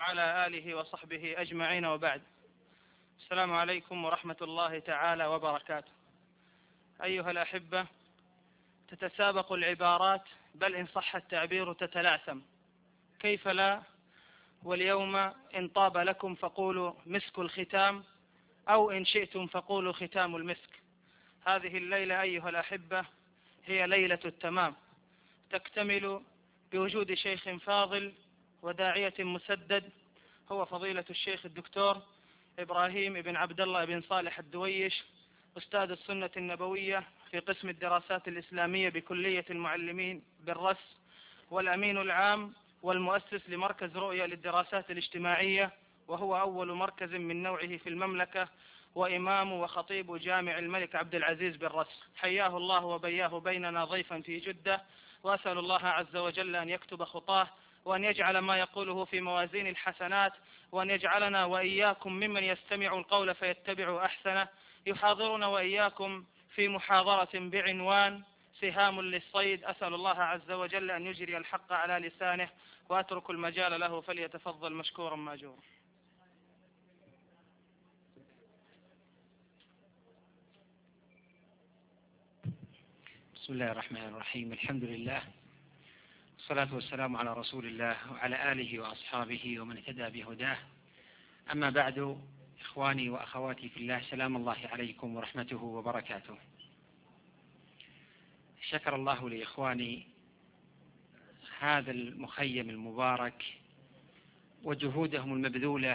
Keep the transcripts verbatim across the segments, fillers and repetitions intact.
وعلى آله وصحبه أجمعين، وبعد. السلام عليكم ورحمة الله تعالى وبركاته. أيها الأحبة، تتسابق العبارات، بل إن صح التعبير تتلعثم، كيف لا؟ واليوم إن طاب لكم فقولوا مسك الختام، أو إن شئتم فقولوا ختام المسك. هذه الليلة أيها الأحبة هي ليلة التمام، تكتمل بوجود شيخ فاضل وداعية مسدد، هو فضيلة الشيخ الدكتور إبراهيم بن عبد الله بن صالح الدويش، أستاذ السنة النبوية في قسم الدراسات الإسلامية بكلية المعلمين بالرس، والأمين العام والمؤسس لمركز رؤية للدراسات الاجتماعية، وهو أول مركز من نوعه في المملكة، وإمام وخطيب جامع الملك عبد العزيز بالرس. حياه الله وبياه بيننا ضيفا في جدة، وأسأل الله عز وجل أن يكتب خطاه، وأن يجعل ما يقوله في موازين الحسنات، وأن يجعلنا وإياكم ممن يستمع القول فيتبع أحسنه. يحاضرنا وإياكم في محاضرة بعنوان سهام للصيد. أسأل الله عز وجل أن يجري الحق على لسانه، وأترك المجال له فليتفضل مشكورا ماجورا. بسم الله الرحمن الرحيم. الحمد لله، والصلاة والسلام على رسول الله وعلى آله وأصحابه ومن اهتدى بهداه. أما بعد، إخواني وأخواتي في الله، سلام الله عليكم ورحمته وبركاته. شكر الله لإخواني هذا المخيم المبارك وجهودهم المبذولة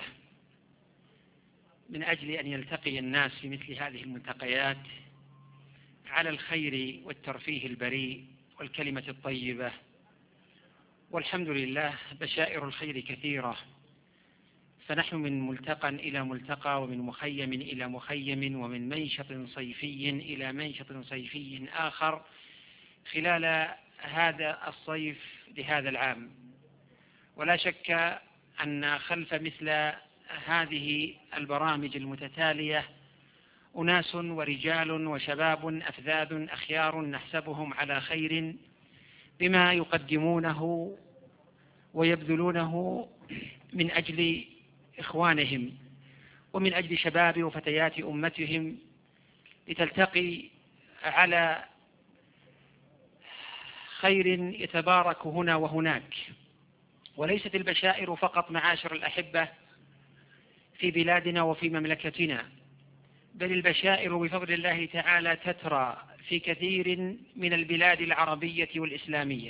من أجل أن يلتقي الناس في مثل هذه الملتقيات على الخير والترفيه البريء والكلمة الطيبة. والحمد لله، بشائر الخير كثيرة، فنحن من ملتقى إلى ملتقى، ومن مخيم إلى مخيم، ومن منشط صيفي إلى منشط صيفي آخر خلال هذا الصيف لهذا العام. ولا شك أن خلف مثل هذه البرامج المتتالية أناس ورجال وشباب أفذاذ أخيار نحسبهم على خير بما يقدمونه ويبذلونه من أجل إخوانهم ومن أجل شباب وفتيات أمتهم، لتلتقي على خير يتبارك هنا وهناك. وليست البشائر فقط معاشر الأحبة في بلادنا وفي مملكتنا، بل البشائر بفضل الله تعالى تترى في كثير من البلاد العربية والإسلامية،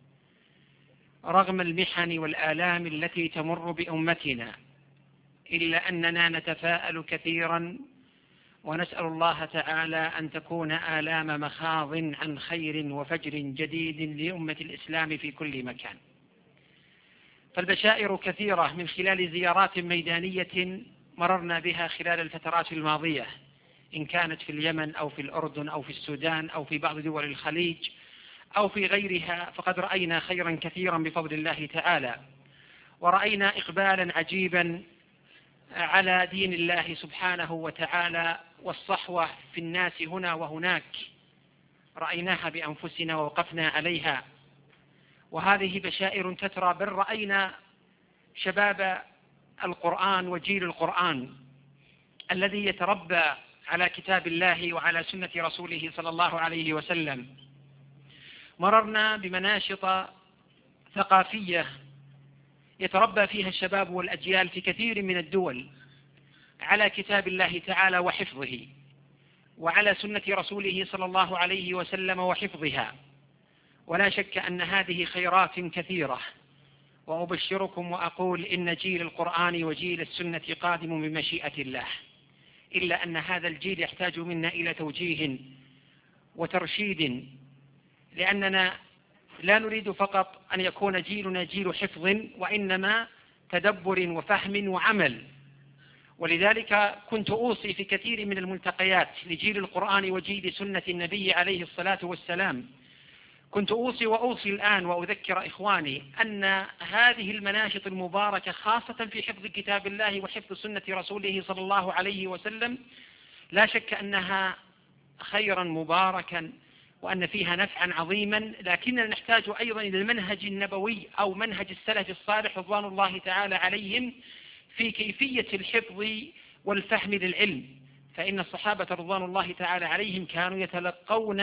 رغم المحن والآلام التي تمر بأمتنا، إلا أننا نتفاءل كثيرا ونسأل الله تعالى أن تكون آلام مخاض عن خير وفجر جديد لأمة الإسلام في كل مكان. فالبشائر كثيرة من خلال زيارات ميدانية مررنا بها خلال الفترات الماضية، إن كانت في اليمن أو في الأردن أو في السودان أو في بعض دول الخليج أو في غيرها، فقد رأينا خيرا كثيرا بفضل الله تعالى، ورأينا إقبالا عجيبا على دين الله سبحانه وتعالى، والصحوة في الناس هنا وهناك رأيناها بأنفسنا ووقفنا عليها. وهذه بشائر تترى، بل رأينا شباب القرآن وجيل القرآن الذي يتربى على كتاب الله وعلى سنة رسوله صلى الله عليه وسلم. مررنا بمناشط ثقافية يتربى فيها الشباب والأجيال في كثير من الدول على كتاب الله تعالى وحفظه، وعلى سنة رسوله صلى الله عليه وسلم وحفظها. ولا شك أن هذه خيرات كثيرة، وأبشركم وأقول إن جيل القرآن وجيل السنة قادم بمشيئة الله، إلا أن هذا الجيل يحتاج منا إلى توجيه وترشيد، لأننا لا نريد فقط أن يكون جيلنا جيل حفظ، وإنما تدبر وفهم وعمل. ولذلك كنت أوصي في كثير من الملتقيات لجيل القرآن وجيل سنة النبي عليه الصلاة والسلام، كنت أوصي وأوصي الآن وأذكر إخواني أن هذه المناشط المباركة خاصة في حفظ كتاب الله وحفظ سنة رسوله صلى الله عليه وسلم لا شك أنها خيرا مباركا وأن فيها نفعا عظيما، لكننا نحتاج أيضا إلى المنهج النبوي أو منهج السلف الصالح رضوان الله تعالى عليهم في كيفية الحفظ والفهم للعلم. فإن الصحابة رضوان الله تعالى عليهم كانوا يتلقون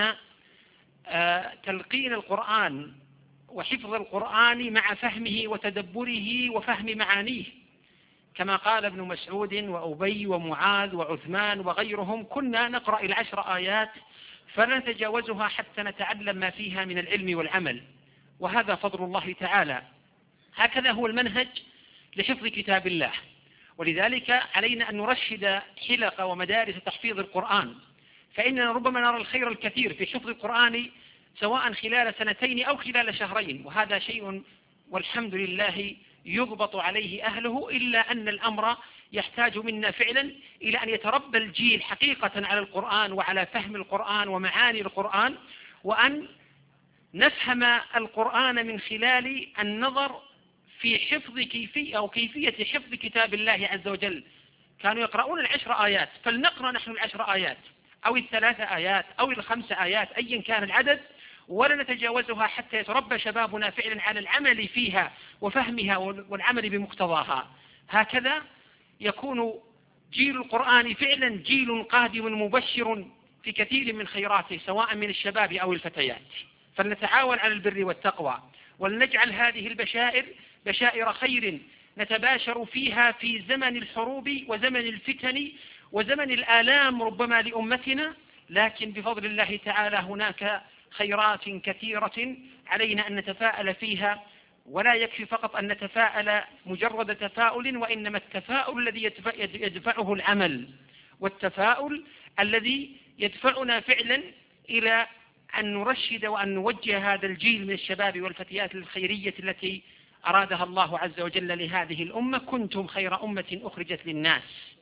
تلقين القرآن وحفظ القرآن مع فهمه وتدبره وفهم معانيه، كما قال ابن مسعود وأبي ومعاذ وعثمان وغيرهم: كنا نقرأ العشر آيات فلا نتجاوزها حتى نتعلم ما فيها من العلم والعمل، وهذا فضل الله تعالى. هكذا هو المنهج لحفظ كتاب الله. ولذلك علينا أن نرشد حلق ومدارس تحفيظ القرآن، فإننا ربما نرى الخير الكثير في حفظ القرآن سواء خلال سنتين أو خلال شهرين، وهذا شيء والحمد لله يضبط عليه أهله، إلا أن الأمر يحتاج منا فعلا إلى أن يتربى الجيل حقيقة على القرآن وعلى فهم القرآن ومعاني القرآن، وأن نفهم القرآن من خلال النظر في حفظ كيفية أو كيفية حفظ كتاب الله عز وجل. كانوا يقرؤون العشر آيات، فلنقرأ نحن العشر آيات أو الثلاث آيات أو الخمس آيات أيا كان العدد، ولا نتجاوزها حتى يتربى شبابنا فعلا على العمل فيها وفهمها والعمل بمقتضاها. هكذا يكون جيل القرآن فعلا جيل قادم مبشر في كثير من خيراته سواء من الشباب أو الفتيات. فلنتعاون على البر والتقوى، ولنجعل هذه البشائر بشائر خير نتباشر فيها في زمن الحروب وزمن الفتن وزمن الآلام ربما لأمتنا، لكن بفضل الله تعالى هناك خيرات كثيرة علينا أن نتفاءل فيها. ولا يكفي فقط أن نتفاءل مجرد تفاؤل، وإنما التفاؤل الذي يدفعه العمل، والتفاؤل الذي يدفعنا فعلا إلى أن نرشد وأن نوجه هذا الجيل من الشباب والفتيات الخيرية التي أرادها الله عز وجل لهذه الأمة: كنتم خير أمة أخرجت للناس.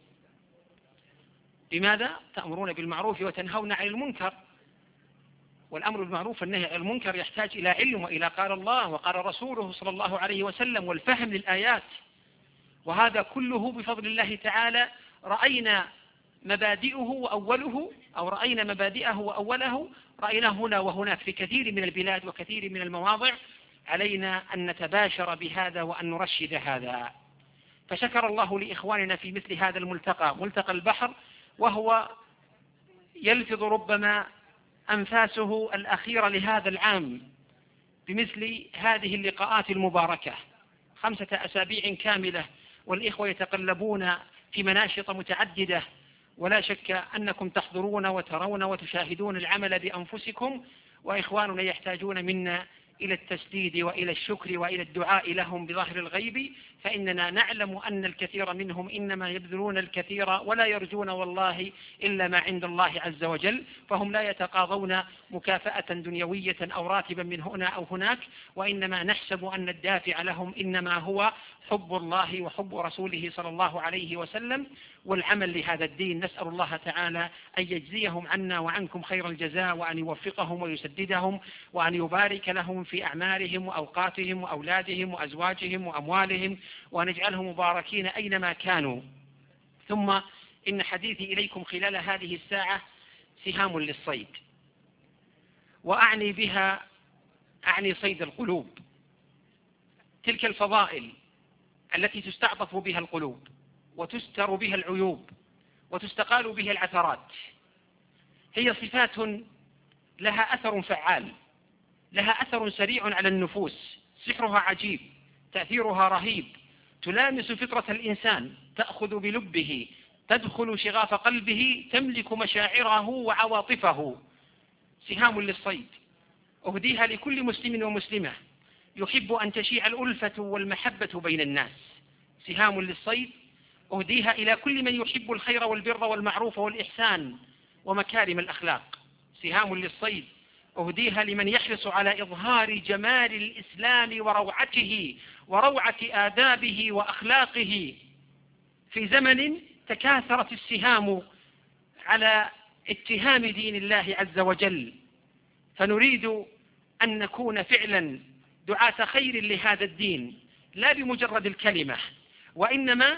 بماذا؟ تأمرون بالمعروف وتنهون عن المنكر. والأمر بالمعروف والنهي عن المنكر يحتاج إلى علم وإلى قال الله وقال رسوله صلى الله عليه وسلم والفهم للآيات، وهذا كله بفضل الله تعالى رأينا مبادئه وأوله أو رأينا مبادئه وأوله رأيناه هنا وهناك في كثير من البلاد وكثير من المواضع. علينا أن نتباشر بهذا وأن نرشد هذا. فشكر الله لإخواننا في مثل هذا الملتقى، ملتقى البحر، وهو يلفظ ربما أنفاسه الأخيرة لهذا العام بمثل هذه اللقاءات المباركة، خمسة أسابيع كاملة، والإخوة يتقلبون في مناشط متعددة، ولا شك أنكم تحضرون وترون وتشاهدون العمل بأنفسكم، وإخواننا يحتاجون منا إلى التسديد وإلى الشكر وإلى الدعاء لهم بظهر الغيب، فإننا نعلم أن الكثير منهم إنما يبذلون الكثير ولا يرجون والله إلا ما عند الله عز وجل، فهم لا يتقاضون مكافأة دنيوية أو راتبا من هنا أو هناك، وإنما نحسب أن الدافع لهم إنما هو حب الله وحب رسوله صلى الله عليه وسلم والعمل لهذا الدين. نسأل الله تعالى أن يجزيهم عنا وعنكم خير الجزاء، وأن يوفقهم ويسددهم، وأن يبارك لهم في أعمارهم وأوقاتهم وأولادهم وأزواجهم وأموالهم، وأن يجعلهم مباركين أينما كانوا. ثم إن حديثي إليكم خلال هذه الساعة سهام للصيد، وأعني بها أعني صيد القلوب، تلك الفضائل التي تستعطف بها القلوب وتستر بها العيوب وتستقال بها العثرات. هي صفات لها أثر فعال، لها أثر سريع على النفوس، سحرها عجيب، تأثيرها رهيب، تلامس فطرة الإنسان، تأخذ بلبه، تدخل شغاف قلبه، تملك مشاعره وعواطفه. سهام للصيد أهديها لكل مسلم ومسلمة يحب أن تشيع الألفة والمحبة بين الناس. سهام للصيد أهديها إلى كل من يحب الخير والبر والمعروف والإحسان ومكارم الأخلاق. سهام للصيد أهديها لمن يحرص على إظهار جمال الإسلام وروعته وروعة آدابه وأخلاقه في زمن تكاثرت السهام على اتهام دين الله عز وجل. فنريد أن نكون فعلا دعاة خير لهذا الدين، لا بمجرد الكلمة، وإنما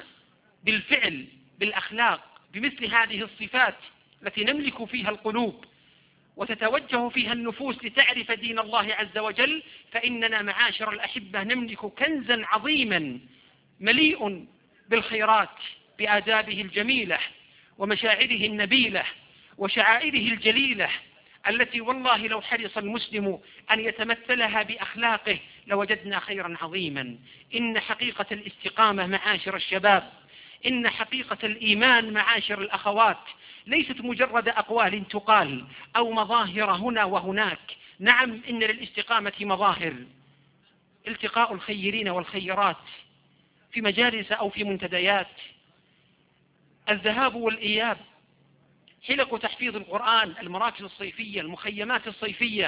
بالفعل، بالأخلاق، بمثل هذه الصفات التي نملك فيها القلوب وتتوجه فيها النفوس لتعرف دين الله عز وجل، فإننا معاشر الأحبة نملك كنزا عظيما مليء بالخيرات بآدابه الجميلة ومشاعره النبيلة وشعائره الجليلة، التي والله لو حرص المسلم أن يتمثلها بأخلاقه لوجدنا خيرا عظيما. إن حقيقة الاستقامة معاشر الشباب، إن حقيقة الإيمان معاشر الأخوات ليست مجرد أقوال تقال أو مظاهر هنا وهناك. نعم، إن للاستقامة مظاهر: التقاء الخيرين والخيرات في مجالس أو في منتديات، الذهاب والإياب، حلق تحفيظ القرآن، المراكز الصيفية، المخيمات الصيفية،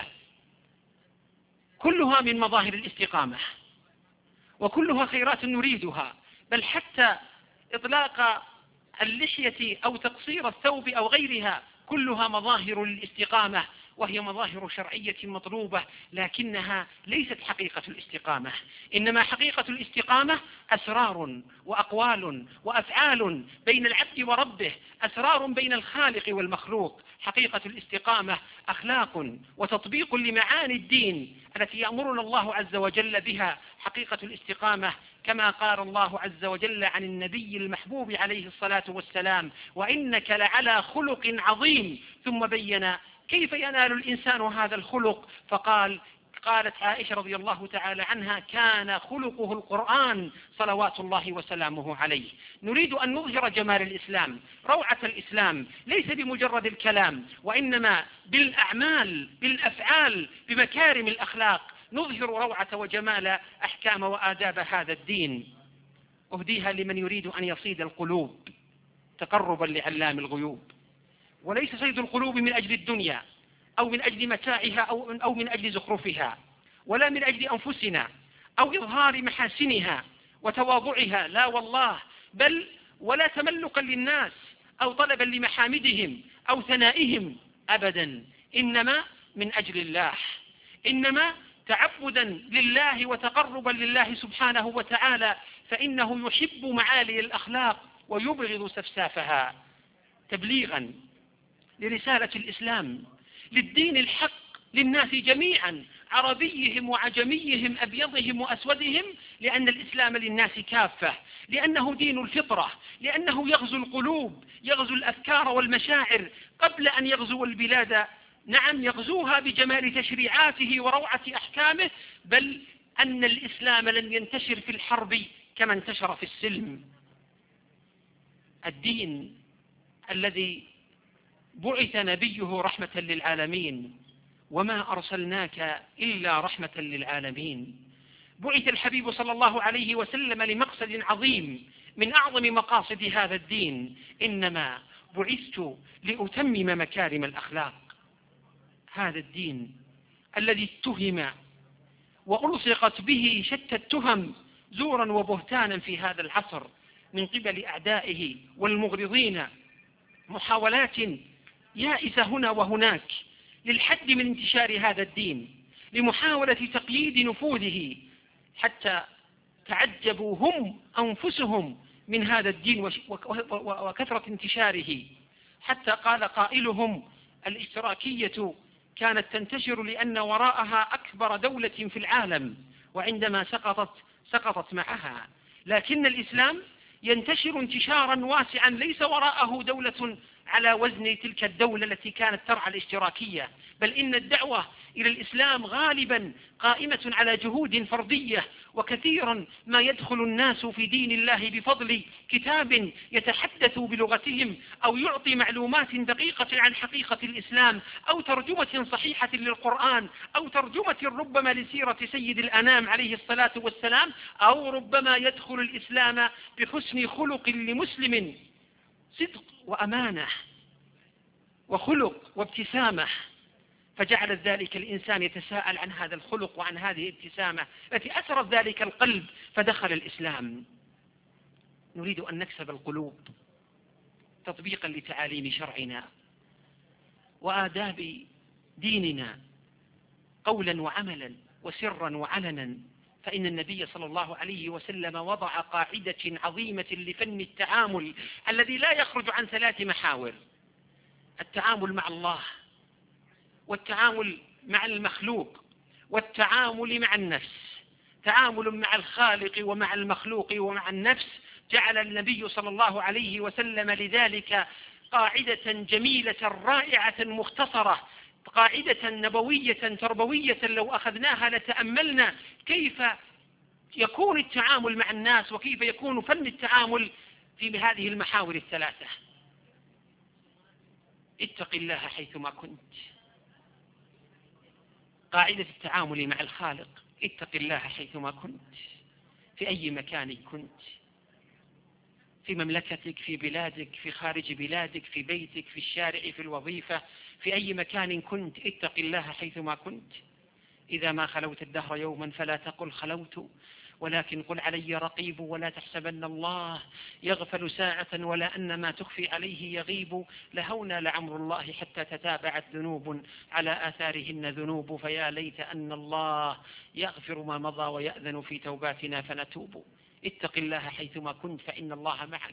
كلها من مظاهر الاستقامة وكلها خيرات نريدها. بل حتى إطلاق اللحية أو تقصير الثوب أو غيرها كلها مظاهر الاستقامة، وهي مظاهر شرعية مطلوبة، لكنها ليست حقيقة الاستقامة. إنما حقيقة الاستقامة أسرار وأقوال وأفعال بين العبد وربه، أسرار بين الخالق والمخلوق. حقيقة الاستقامة أخلاق وتطبيق لمعاني الدين التي يأمرنا الله عز وجل بها. حقيقة الاستقامة كما قال الله عز وجل عن النبي المحبوب عليه الصلاة والسلام: وإنك لعلى خلق عظيم، ثم بين كيف ينال الإنسان هذا الخلق، فقال قالت عائشة رضي الله تعالى عنها: كان خلقه القرآن صلوات الله وسلامه عليه. نريد أن نظهر جمال الإسلام، روعة الإسلام، ليس بمجرد الكلام، وإنما بالأعمال، بالأفعال، بمكارم الأخلاق نظهر روعة وجمال أحكام وآداب هذا الدين. أهديها لمن يريد أن يصيد القلوب تقربا لعلام الغيوب، وليس صيد القلوب من أجل الدنيا أو من أجل متاعها أو, أو من أجل زخرفها، ولا من أجل أنفسنا أو إظهار محاسنها وتواضعها، لا والله، بل ولا تملقا للناس أو طلبا لمحامدهم أو ثنائهم أبدا، إنما من أجل الله، إنما تعبدا لله وتقربا لله سبحانه وتعالى، فإنه يحب معالي الأخلاق ويبغض سفسافها. تبليغا لرسالة الإسلام، للدين الحق للناس جميعا، عربيهم وعجميهم، أبيضهم وأسودهم، لأن الإسلام للناس كافة، لأنه دين الفطرة، لأنه يغزو القلوب، يغزو الأفكار والمشاعر قبل أن يغزو البلاد. نعم، يغزوها بجمال تشريعاته وروعة أحكامه، بل أن الإسلام لن ينتشر في الحرب كما انتشر في السلم. الدين الذي بعث نبيه رحمة للعالمين، وما أرسلناك إلا رحمة للعالمين. بعث الحبيب صلى الله عليه وسلم لمقصد عظيم من أعظم مقاصد هذا الدين: إنما بعثت لأتمم مكارم الأخلاق. هذا الدين الذي اتهم وألصقت به شتى التهم زورا وبهتانا في هذا العصر من قبل أعدائه والمغرضين، محاولات يائسة هنا وهناك للحد من انتشار هذا الدين، لمحاولة تقييد نفوذه، حتى تعجبوا هم أنفسهم من هذا الدين وكثرة انتشاره، حتى قال قائلهم: الاشتراكية كانت تنتشر لأن وراءها أكبر دولة في العالم، وعندما سقطت سقطت معها. لكن الإسلام ينتشر انتشارا واسعا ليس وراءه دولة على وزن تلك الدولة التي كانت ترعى الاشتراكية، بل إن الدعوة إلى الإسلام غالبا قائمة على جهود فردية، وكثيرا ما يدخل الناس في دين الله بفضل كتاب يتحدث بلغتهم أو يعطي معلومات دقيقة عن حقيقة الإسلام، أو ترجمة صحيحة للقرآن، أو ترجمة ربما لسيرة سيد الأنام عليه الصلاة والسلام، أو ربما يدخل الإسلام بحسن خلق لمسلم، صدق وأمانة وخلق وابتسامة، فجعل ذلك الإنسان يتساءل عن هذا الخلق وعن هذه الابتسامة التي أثرت ذلك القلب فدخل الإسلام. نريد أن نكسب القلوب تطبيقا لتعاليم شرعنا وآداب ديننا قولا وعملا وسرا وعلنا، فإن النبي صلى الله عليه وسلم وضع قاعدة عظيمة لفن التعامل الذي لا يخرج عن ثلاث محاور: التعامل مع الله، والتعامل مع المخلوق والتعامل مع النفس، تعامل مع الخالق ومع المخلوق ومع النفس. جعل النبي صلى الله عليه وسلم لذلك قاعدة جميلة رائعة مختصرة، قاعدة نبوية تربوية لو أخذناها لتأملنا كيف يكون التعامل مع الناس وكيف يكون فن التعامل في هذه المحاور الثلاثة. اتق الله حيثما كنت، قاعدة التعامل مع الخالق. اتق الله حيثما كنت، في أي مكان كنت، في مملكتك، في بلادك، في خارج بلادك، في بيتك، في الشارع، في الوظيفة، في أي مكان كنت، اتق الله حيثما كنت. إذا ما خلوت الدهر يوما فلا تقل خلوت، ولكن قل علي رقيب، ولا تحسبن الله يغفل ساعة ولا أن ما تخفي عليه يغيب. لهونا لعمر الله حتى تتابعت ذنوب على آثارهن ذنوب، فيا ليت أن الله يغفر ما مضى ويأذن في توباتنا فنتوب. اتق الله حيثما كنت فإن الله معك.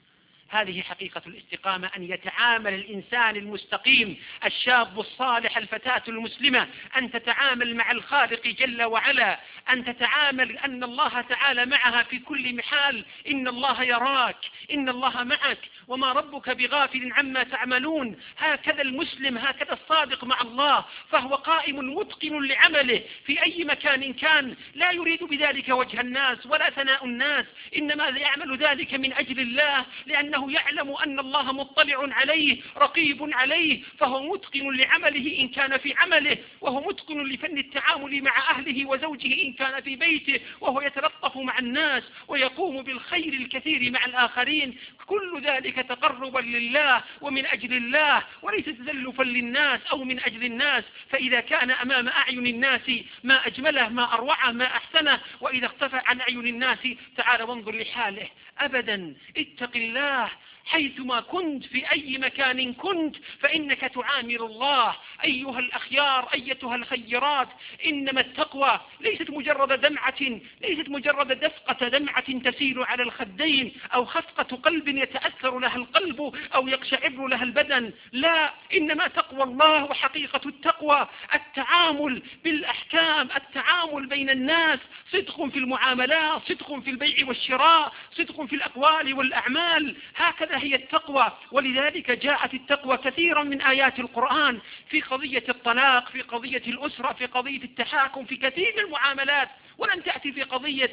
هذه حقيقة الاستقامة، أن يتعامل الإنسان المستقيم الشاب الصالح الفتاة المسلمة أن تتعامل مع الخالق جل وعلا، أن تتعامل أن الله تعالى معها في كل محال. إن الله يراك، إن الله معك، وما ربك بغافل عما تعملون. هكذا المسلم، هكذا الصادق مع الله، فهو قائم متقن لعمله في أي مكان كان، لا يريد بذلك وجه الناس ولا ثناء الناس، إنما يعمل ذلك من أجل الله، لأنه يعلم أن الله مطلع عليه رقيب عليه، فهو متقن لعمله إن كان في عمله، وهو متقن لفن التعامل مع أهله وزوجه إن كان في بيته، وهو يتلطف مع الناس ويقوم بالخير الكثير مع الآخرين. كل ذلك تقربا لله ومن أجل الله، وليس تزلفا للناس أو من أجل الناس. فإذا كان أمام أعين الناس ما أجمله، ما أروعه، ما أحسنه، وإذا اختفى عن أعين الناس تعال وانظر لحاله. أبدا، اتق الله حيثما كنت، في أي مكان كنت، فإنك تعامل الله. أيها الأخيار، أيتها الخيرات، إنما التقوى ليست مجرد دمعة، ليست مجرد دفقة دمعة تسيل على الخدين، أو خفقة قلب يتأثر لها القلب أو يقشعر لها البدن. لا، إنما تقوى الله وحقيقة التقوى التعامل بالأحكام، التعامل بين الناس، صدق في المعاملات، صدق في البيع والشراء، صدق في الأقوال والأعمال. هكذا هي التقوى. ولذلك جاءت التقوى كثيرا من آيات القرآن في قضية الطلاق، في قضية الأسرة، في قضية التحاكم، في كثير من المعاملات، ولن تأتي في قضية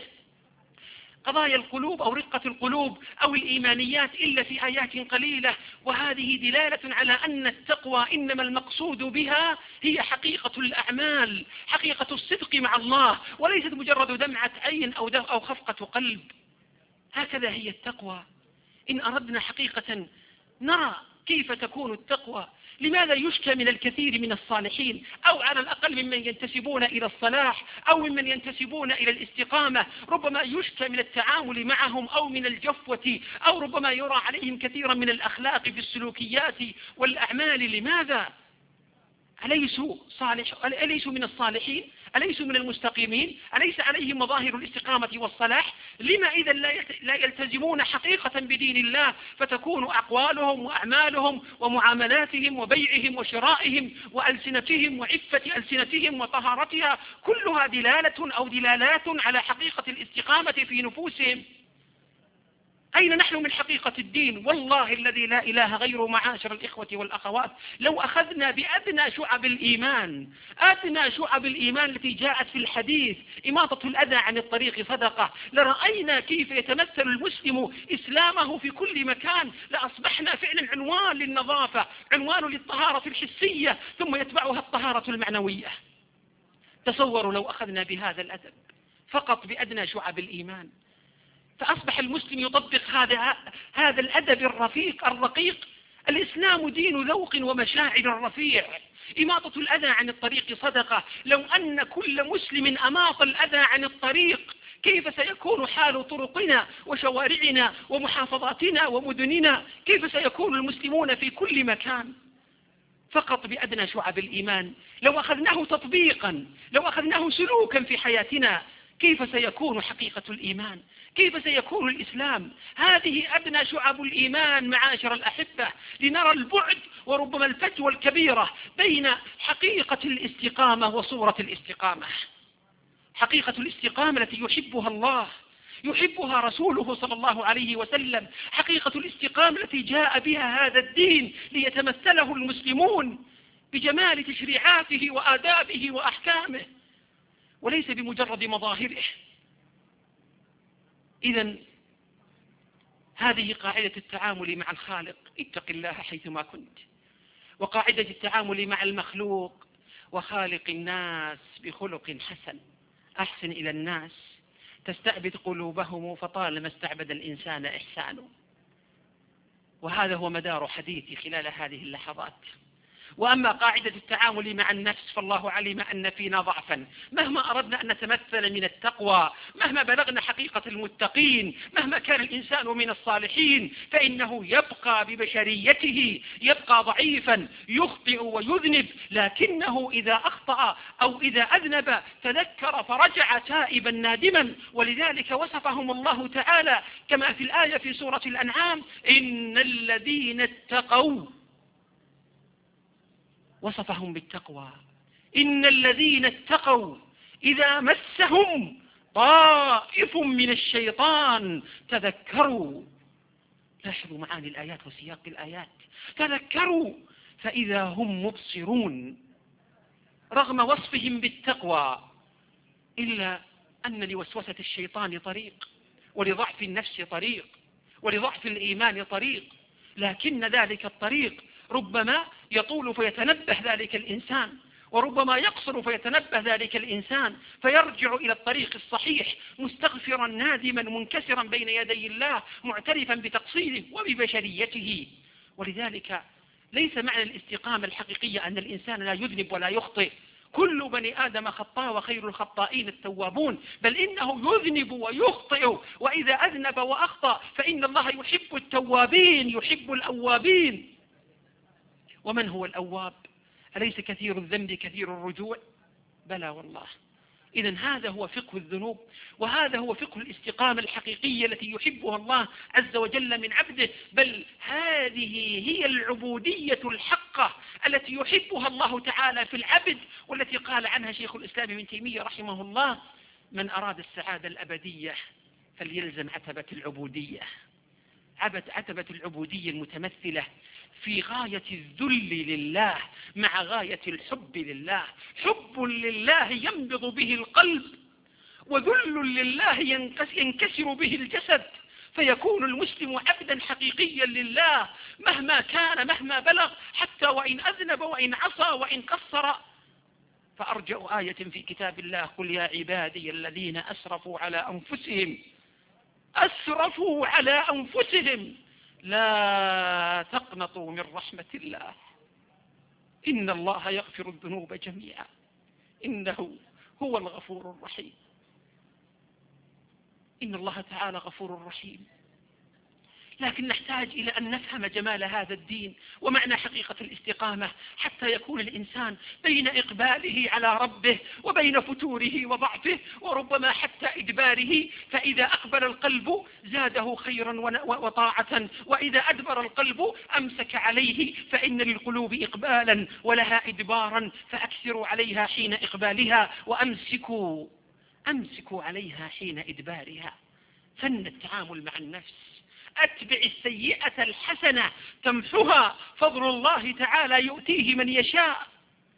قضايا القلوب أو رقة القلوب أو الإيمانيات إلا في آيات قليلة. وهذه دلالة على أن التقوى إنما المقصود بها هي حقيقة الأعمال، حقيقة الصدق مع الله، وليست مجرد دمعة عين أو أو خفقة قلب. هكذا هي التقوى. إن أردنا حقيقة نرى كيف تكون التقوى، لماذا يشكى من الكثير من الصالحين، أو على الأقل ممن ينتسبون إلى الصلاح أو ممن ينتسبون إلى الاستقامة، ربما يشكى من التعامل معهم أو من الجفوة، أو ربما يرى عليهم كثيرا من الأخلاق في السلوكيات والأعمال. لماذا؟ أليسوا صالح؟ أليسوا من الصالحين؟ أليسوا من المستقيمين؟ أليس عليهم مظاهر الاستقامة والصلاح؟ لما إذا لا يلتزمون حقيقة بدين الله، فتكون أقوالهم وأعمالهم ومعاملاتهم وبيعهم وشرائهم وألسنتهم وعفة ألسنتهم وطهارتها كلها دلالة أو دلالات على حقيقة الاستقامة في نفوسهم؟ أين نحن من حقيقة الدين؟ والله الذي لا إله غيره، معاشر الإخوة والأخوات، لو أخذنا بأدنى شعب الإيمان، أدنى شعب الإيمان التي جاءت في الحديث، إماطة الأذى عن الطريق صدقة، لرأينا كيف يتمثل المسلم إسلامه في كل مكان، لأصبحنا فعلا عنوان للنظافة، عنوان للطهارة الحسية، ثم يتبعها الطهارة المعنوية. تصوروا لو أخذنا بهذا الأدب فقط بأدنى شعب الإيمان، فأصبح المسلم يطبق هذا هذا الأدب الرفيق الرقيق. الإسلام دين ذوق ومشاعر رفيع، إماطة الأذى عن الطريق صدقة. لو أن كل مسلم أماط الأذى عن الطريق، كيف سيكون حال طرقنا وشوارعنا ومحافظاتنا ومدننا؟ كيف سيكون المسلمون في كل مكان؟ فقط بأدنى شعب الإيمان، لو أخذناه تطبيقا، لو أخذناه سلوكا في حياتنا، كيف سيكون حقيقة الإيمان؟ كيف سيكون الإسلام؟ هذه أدنى شعب الإيمان معاشر الأحبة، لنرى البعد وربما الفجوة الكبيرة بين حقيقة الاستقامة وصورة الاستقامة. حقيقة الاستقامة التي يحبها الله، يحبها رسوله صلى الله عليه وسلم، حقيقة الاستقامة التي جاء بها هذا الدين ليتمثله المسلمون بجمال تشريعاته وآدابه وأحكامه، وليس بمجرد مظاهره. إذن هذه قاعدة التعامل مع الخالق، اتق الله حيثما كنت، وقاعدة التعامل مع المخلوق، وخالق الناس بخلق حسن، أحسن إلى الناس تستعبد قلوبهم فطالما استعبد الإنسان إحسانه. وهذا هو مدار حديثي خلال هذه اللحظات. وأما قاعدة التعامل مع النفس فالله علم أن فينا ضعفا، مهما أردنا أن نتمثل من التقوى، مهما بلغنا حقيقة المتقين، مهما كان الإنسان من الصالحين، فإنه يبقى ببشريته، يبقى ضعيفا، يخطئ ويذنب، لكنه إذا أخطأ أو إذا أذنب تذكر فرجع تائبا نادما. ولذلك وصفهم الله تعالى كما في الآية في سورة الأنعام: إن الذين اتقوا، وصفهم بالتقوى، إن الذين اتقوا إذا مسهم طائف من الشيطان تذكروا. لاحظوا معاني الآيات وسياق الآيات، تذكروا فإذا هم مبصرون. رغم وصفهم بالتقوى إلا أن لوسوسة الشيطان طريق، ولضعف النفس طريق، ولضعف الإيمان طريق، لكن ذلك الطريق ربما يطول فيتنبه ذلك الإنسان، وربما يقصر فيتنبه ذلك الإنسان فيرجع إلى الطريق الصحيح مستغفرا نادما منكسرا بين يدي الله معترفا بتقصيره وببشريته. ولذلك ليس معنى الاستقامة الحقيقية أن الإنسان لا يذنب ولا يخطئ، كل بني آدم خطاء وخير الخطائين التوابون، بل إنه يذنب ويخطئ، وإذا أذنب وأخطأ فإن الله يحب التوابين يحب الأوابين. ومن هو الأواب؟ أليس كثير الذنب كثير الرجوع؟ بلى والله. إذن هذا هو فقه الذنوب، وهذا هو فقه الاستقامة الحقيقية التي يحبها الله عز وجل من عبده، بل هذه هي العبودية الحقة التي يحبها الله تعالى في العبد، والتي قال عنها شيخ الإسلام ابن تيمية رحمه الله: من أراد السعادة الأبدية فليلزم عتبة العبودية. عتبة العبودية المتمثلة في غاية الذل لله مع غاية الحب لله، حب لله ينبض به القلب، وذل لله ينكسر به الجسد، فيكون المسلم عبدا حقيقيا لله مهما كان مهما بلغ، حتى وإن أذنب وإن عصى وإن قصر. فأرجع آية في كتاب الله: قل يا عبادي الذين أسرفوا على أنفسهم أسرفوا على أنفسهم لا تقنطوا من رحمة الله إن الله يغفر الذنوب جميعا إنه هو الغفور الرحيم. إن الله تعالى غفور رحيم، لكن نحتاج إلى أن نفهم جمال هذا الدين ومعنى حقيقة الاستقامة، حتى يكون الإنسان بين إقباله على ربه وبين فتوره وضعفه وربما حتى إدباره. فإذا أقبل القلب زاده خيرا وطاعة، وإذا أدبر القلب أمسك عليه، فإن للقلوب إقبالا ولها إدبارا، فأكثروا عليها حين إقبالها وأمسكوا أمسكوا عليها حين إدبارها. فن التعامل مع النفس: أتبع السيئة الحسنة تمحها، فضل الله تعالى يؤتيه من يشاء.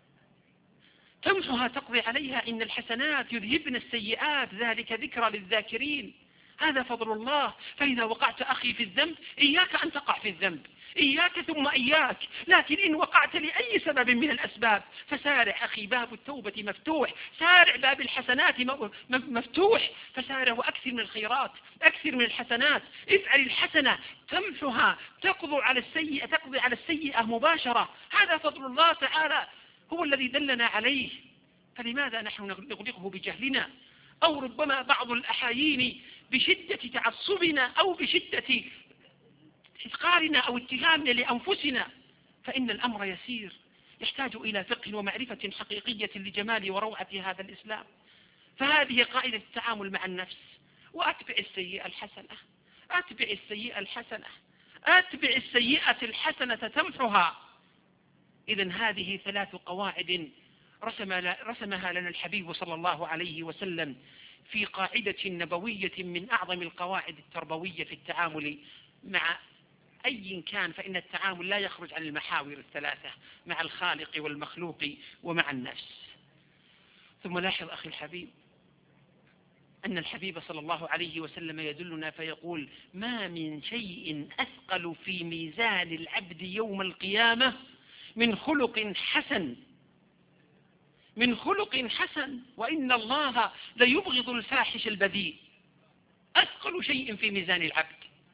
تمحها تقضي عليها، إن الحسنات يذهبن السيئات ذلك ذكرى للذاكرين. هذا فضل الله. فإذا وقعت أخي في الذنب إياك أن تقع في الذنب، إياك ثم إياك، لكن إن وقعت لأي سبب من الأسباب فسارع أخي، باب التوبة مفتوح، سارع باب الحسنات مفتوح، فسارع وأكثر من الخيرات، أكثر من الحسنات. افعل الحسنة تمحها، تقضي على السيئة تقضي على السيئة مباشرة. هذا فضل الله تعالى، هو الذي دلنا عليه. فلماذا نحن نغلقه بجهلنا، أو ربما بعض الأحايين بشدة تعصبنا أو بشدة إثقالنا أو اتهامنا لأنفسنا؟ فإن الأمر يسير، يحتاج إلى فقه ومعرفة حقيقية لجمال وروعة هذا الإسلام. فهذه قاعدة التعامل مع النفس. وأتبع السيئة الحسنة، أتبع السيئة الحسنة، أتبع السيئة الحسنة تمحها. إذن هذه ثلاث قواعد رسمها لنا الحبيب صلى الله عليه وسلم في قاعدة نبوية من أعظم القواعد التربوية في التعامل مع أي كان، فإن التعامل لا يخرج عن المحاور الثلاثة مع الخالق والمخلوق ومع النفس. ثم لاحظ أخي الحبيب أن الحبيب صلى الله عليه وسلم يدلنا فيقول: ما من شيء أثقل في ميزان العبد يوم القيامة من خلق حسن، من خلق حسن، وإن الله ليبغض الفاحش البذيء. أثقل شيء في ميزان العبد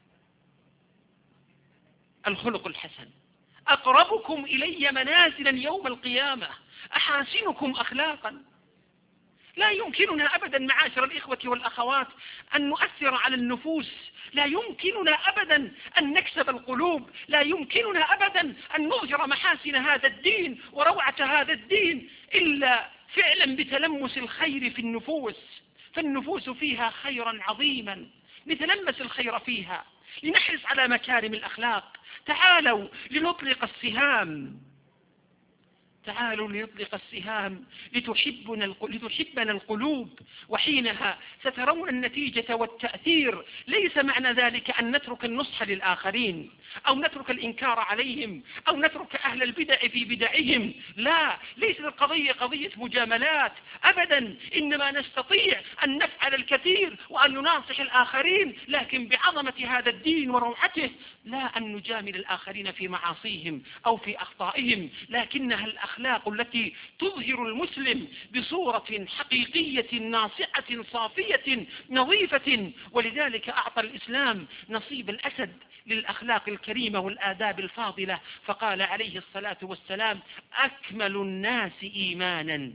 الخلق الحسن. أقربكم إلي منازلا يوم القيامة أحاسنكم أخلاقا. لا يمكننا أبدا معاشر الإخوة والأخوات أن نؤثر على النفوس، لا يمكننا أبدا أن نكسب القلوب، لا يمكننا أبدا أن نظهر محاسن هذا الدين وروعة هذا الدين إلا فعلا بتلمس الخير في النفوس. فالنفوس فيها خيرا عظيما، نتلمس الخير فيها لنحرص على مكارم الأخلاق. تعالوا لنطلق السهام، تعالوا لنطلق السهام لتحبنا لتحبنا القلوب، وحينها سترون النتيجة والتأثير. ليس معنى ذلك أن نترك النصح للآخرين أو نترك الإنكار عليهم أو نترك أهل البدع في بدعهم، لا، ليست القضية قضية مجاملات أبدا، إنما نستطيع أن نفعل الكثير وأن نناصح الآخرين، لكن بعظمة هذا الدين وروعته، لا أن نجامل الآخرين في معاصيهم أو في أخطائهم، لكنها الأخلاق التي تظهر المسلم بصورة حقيقية ناصعة صافية نظيفة. ولذلك أعطى الإسلام نصيب الأسد للأخلاق الكريمة والآداب الفاضلة، فقال عليه الصلاة والسلام: أكمل الناس إيمانا،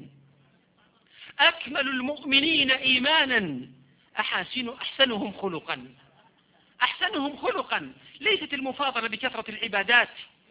أكمل المؤمنين إيمانا، أحسن أحسنهم خلقا. أحسنهم خلقا ليست المفاضلة بكثرة العبادات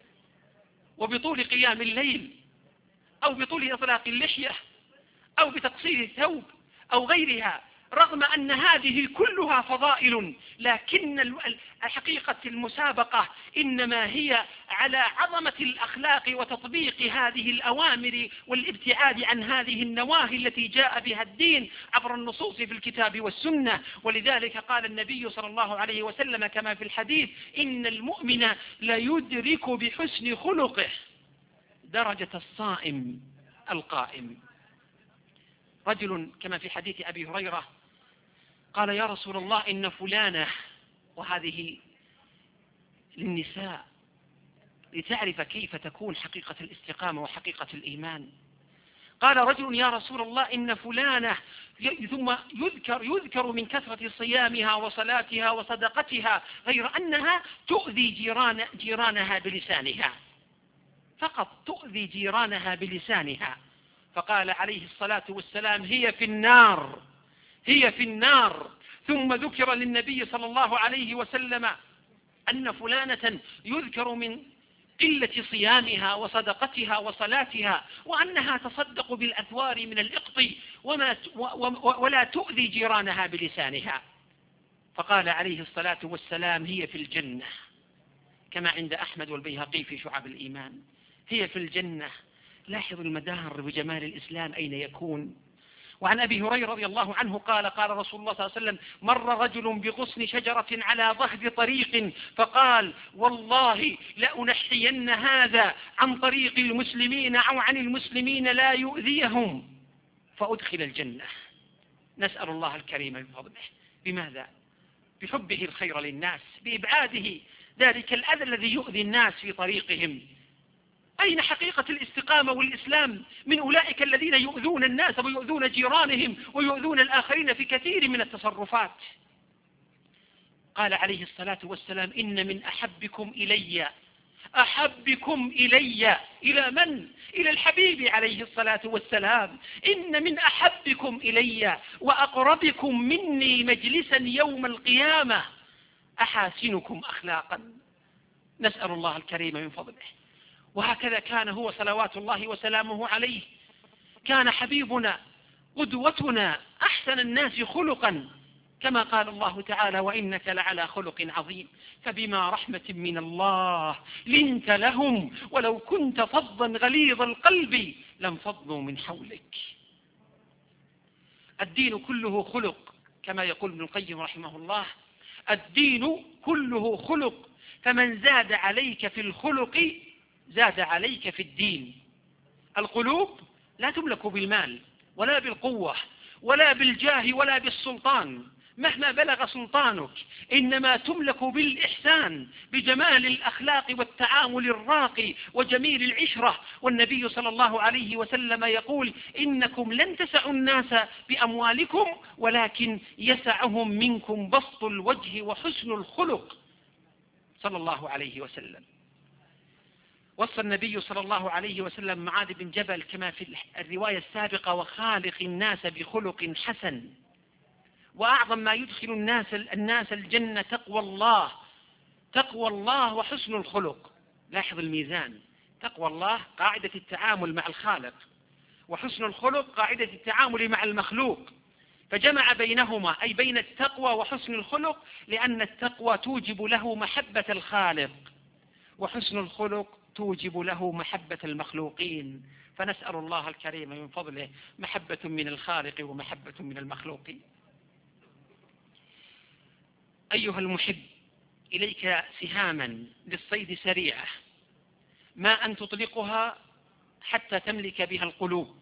وبطول قيام الليل أو بطول إطلاق اللحية أو بتقصير الثوب أو غيرها، رغم أن هذه كلها فضائل، لكن الحقيقة المسابقة إنما هي على عظمة الأخلاق وتطبيق هذه الأوامر والابتعاد عن هذه النواهي التي جاء بها الدين عبر النصوص في الكتاب والسنة. ولذلك قال النبي صلى الله عليه وسلم كما في الحديث: إن المؤمن ليدرك بحسن خلقه درجة الصائم القائم. رجل كما في حديث أبي هريرة قال: يا رسول الله، إن فلانة، وهذه للنساء لتعرف كيف تكون حقيقة الاستقامة وحقيقة الإيمان. قال رجل: يا رسول الله، إن فلانة، ثم يذكر, يذكر من كثرة صيامها وصلاتها وصدقتها، غير أنها تؤذي جيران جيرانها بلسانها، فقط تؤذي جيرانها بلسانها. فقال عليه الصلاة والسلام: هي في النار، هي في النار. ثم ذكر للنبي صلى الله عليه وسلم أن فلانة يذكر من قلة صيامها وصدقتها وصلاتها، وأنها تصدق بالأثوار من الإقط وما ولا تؤذي جيرانها بلسانها. فقال عليه الصلاة والسلام: هي في الجنة، كما عند أحمد والبيهقي في شعب الإيمان، هي في الجنة. لاحظ المدار بجمال الإسلام أين يكون. وعن أبي هريرة رضي الله عنه قال: قال رسول الله صلى الله عليه وسلم: مر رجل بغصن شجرة على ظهر طريق، فقال: والله لأنحين هذا عن طريق المسلمين أو عن المسلمين لا يؤذيهم، فأدخل الجنة. نسأل الله الكريم من فضله. بماذا؟ بحبه الخير للناس، بإبعاده ذلك الأذى الذي يؤذي الناس في طريقهم. أين حقيقة الاستقامة والإسلام من أولئك الذين يؤذون الناس ويؤذون جيرانهم ويؤذون الآخرين في كثير من التصرفات؟ قال عليه الصلاة والسلام: إن من أحبكم إلي، أحبكم إلي، إلى من؟ إلى الحبيب عليه الصلاة والسلام. إن من أحبكم إلي وأقربكم مني مجلسا يوم القيامة أحاسنكم أخلاقا. نسأل الله الكريم من فضله. وهكذا كان هو صلوات الله وسلامه عليه، كان حبيبنا قدوتنا أحسن الناس خلقا، كما قال الله تعالى: وإنك لعلى خلق عظيم. فبما رحمة من الله لنت لهم ولو كنت فظا غليظ القلب لانفضوا من حولك. الدين كله خلق، كما يقول ابن القيم رحمه الله: الدين كله خلق، فمن زاد عليك في الخلق زاد عليك في الدين. القلوب لا تملك بالمال ولا بالقوة ولا بالجاه ولا بالسلطان مهما بلغ سلطانك، إنما تملك بالإحسان، بجمال الأخلاق والتعامل الراقي وجميل العشرة. والنبي صلى الله عليه وسلم يقول: إنكم لن تسعوا الناس بأموالكم ولكن يسعهم منكم بسط الوجه وحسن الخلق، صلى الله عليه وسلم. وصى النبي صلى الله عليه وسلم معاذ بن جبل كما في الرواية السابقة: وخالق الناس بخلق حسن. وأعظم ما يدخل الناس الناس الجنة تقوى الله، تقوى الله وحسن الخلق. لاحظ الميزان: تقوى الله قاعدة التعامل مع الخالق، وحسن الخلق قاعدة التعامل مع المخلوق، فجمع بينهما، أي بين التقوى وحسن الخلق، لأن التقوى توجب له محبة الخالق، وحسن الخلق توجب له محبة المخلوقين. فنسأل الله الكريم من فضله محبة من الخالق ومحبة من المخلوقين. أيها المحب، إليك سهاما للصيد سريعة، ما أن تطلقها حتى تملك بها القلوب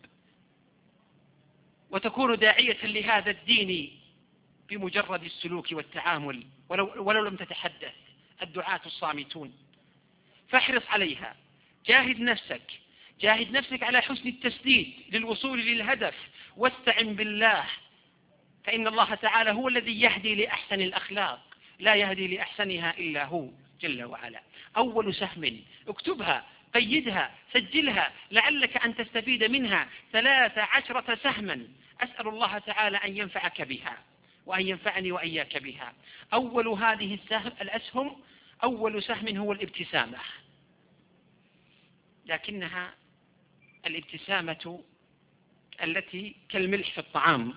وتكون داعية لهذا الدين بمجرد السلوك والتعامل، ولو, ولو لم تتحدث. الدعاة الصامتون، فاحرص عليها، جاهد نفسك، جاهد نفسك على حسن التسديد للوصول للهدف، واستعن بالله، فإن الله تعالى هو الذي يهدي لأحسن الأخلاق، لا يهدي لأحسنها إلا هو جل وعلا. أول سهم اكتبها، قيدها، سجلها، لعلك أن تستفيد منها ثلاث عشرة سهما. أسأل الله تعالى أن ينفعك بها وأن ينفعني وإياك بها. أول هذه السهم الأسهم أول سهم هو الابتسامة، لكنها الابتسامة التي كالملح في الطعام،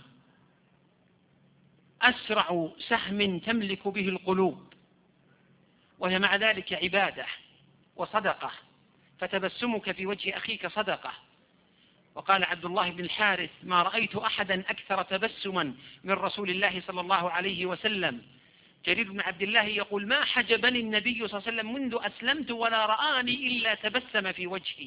أسرع سهم تملك به القلوب، وهي مع ذلك عبادة وصدقة، فتبسمك في وجه أخيك صدقة. وقال عبد الله بن الحارث: ما رأيت أحدا أكثر تبسما من رسول الله صلى الله عليه وسلم. جرير بن عبد الله يقول: ما حجبني النبي صلى الله عليه وسلم منذ أسلمت ولا رآني إلا تبسم في وجهي.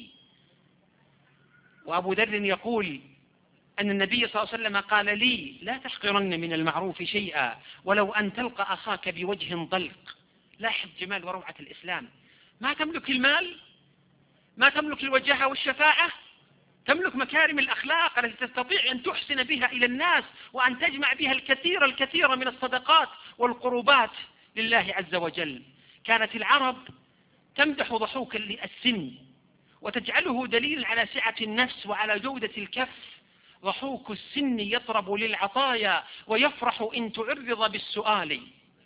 وأبو ذر يقول أن النبي صلى الله عليه وسلم قال لي: لا تحقرن من المعروف شيئا ولو أن تلقى أخاك بوجه ضلق. لاحظ جمال وروعة الإسلام، ما تملك المال، ما تملك الوجاهة والشفاعة، تملك مكارم الأخلاق التي تستطيع أن تحسن بها إلى الناس وأن تجمع بها الكثير الكثير من الصدقات والقربات لله عز وجل. كانت العرب تمدح ضحوك السن وتجعله دليلا على سعة النفس وعلى جودة الكف. ضحوك السن يطرب للعطايا ويفرح إن تعرض بالسؤال.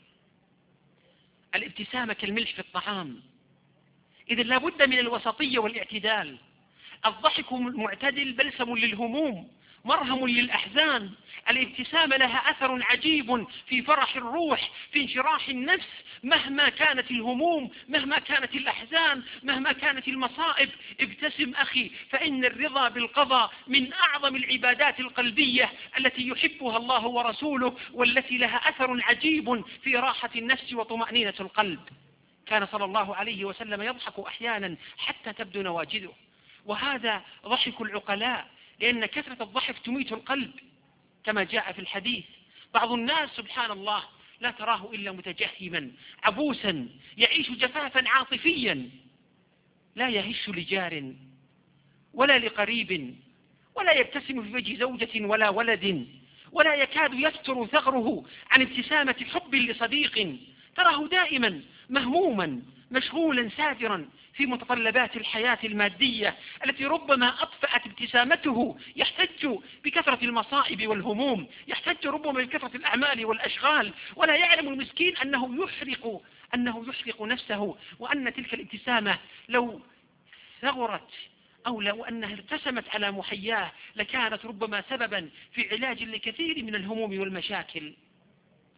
الابتسامة كالملح في الطعام، إذن لا بد من الوسطية والاعتدال. الضحك معتدل بلسم للهموم، مرهم للأحزان. الابتسامة لها أثر عجيب في فرح الروح، في انشراح النفس، مهما كانت الهموم، مهما كانت الأحزان، مهما كانت المصائب. ابتسم أخي، فإن الرضا بالقضاء من أعظم العبادات القلبية التي يحبها الله ورسوله، والتي لها أثر عجيب في راحة النفس وطمأنينة القلب. كان صلى الله عليه وسلم يضحك أحيانا حتى تبدو نواجذه، وهذا ضحك العقلاء، لأن كثرة الضحك تميت القلب كما جاء في الحديث. بعض الناس سبحان الله لا تراه إلا متجهما عبوسا، يعيش جفافا عاطفيا، لا يهش لجار ولا لقريب، ولا يبتسم في وجه زوجة ولا ولد، ولا يكاد يفتر ثغره عن ابتسامة حب لصديق. تراه دائما مهموما مشغولا سافرا في متطلبات الحياة المادية التي ربما أطفأت ابتسامته. يحتج بكثرة المصائب والهموم، يحتج ربما بكثرة الأعمال والأشغال، ولا يعلم المسكين أنه يحرق أنه يحرق نفسه، وأن تلك الابتسامة لو ثغرت أو لو أنها ارتسمت على محياه لكانت ربما سببا في علاج لكثير من الهموم والمشاكل.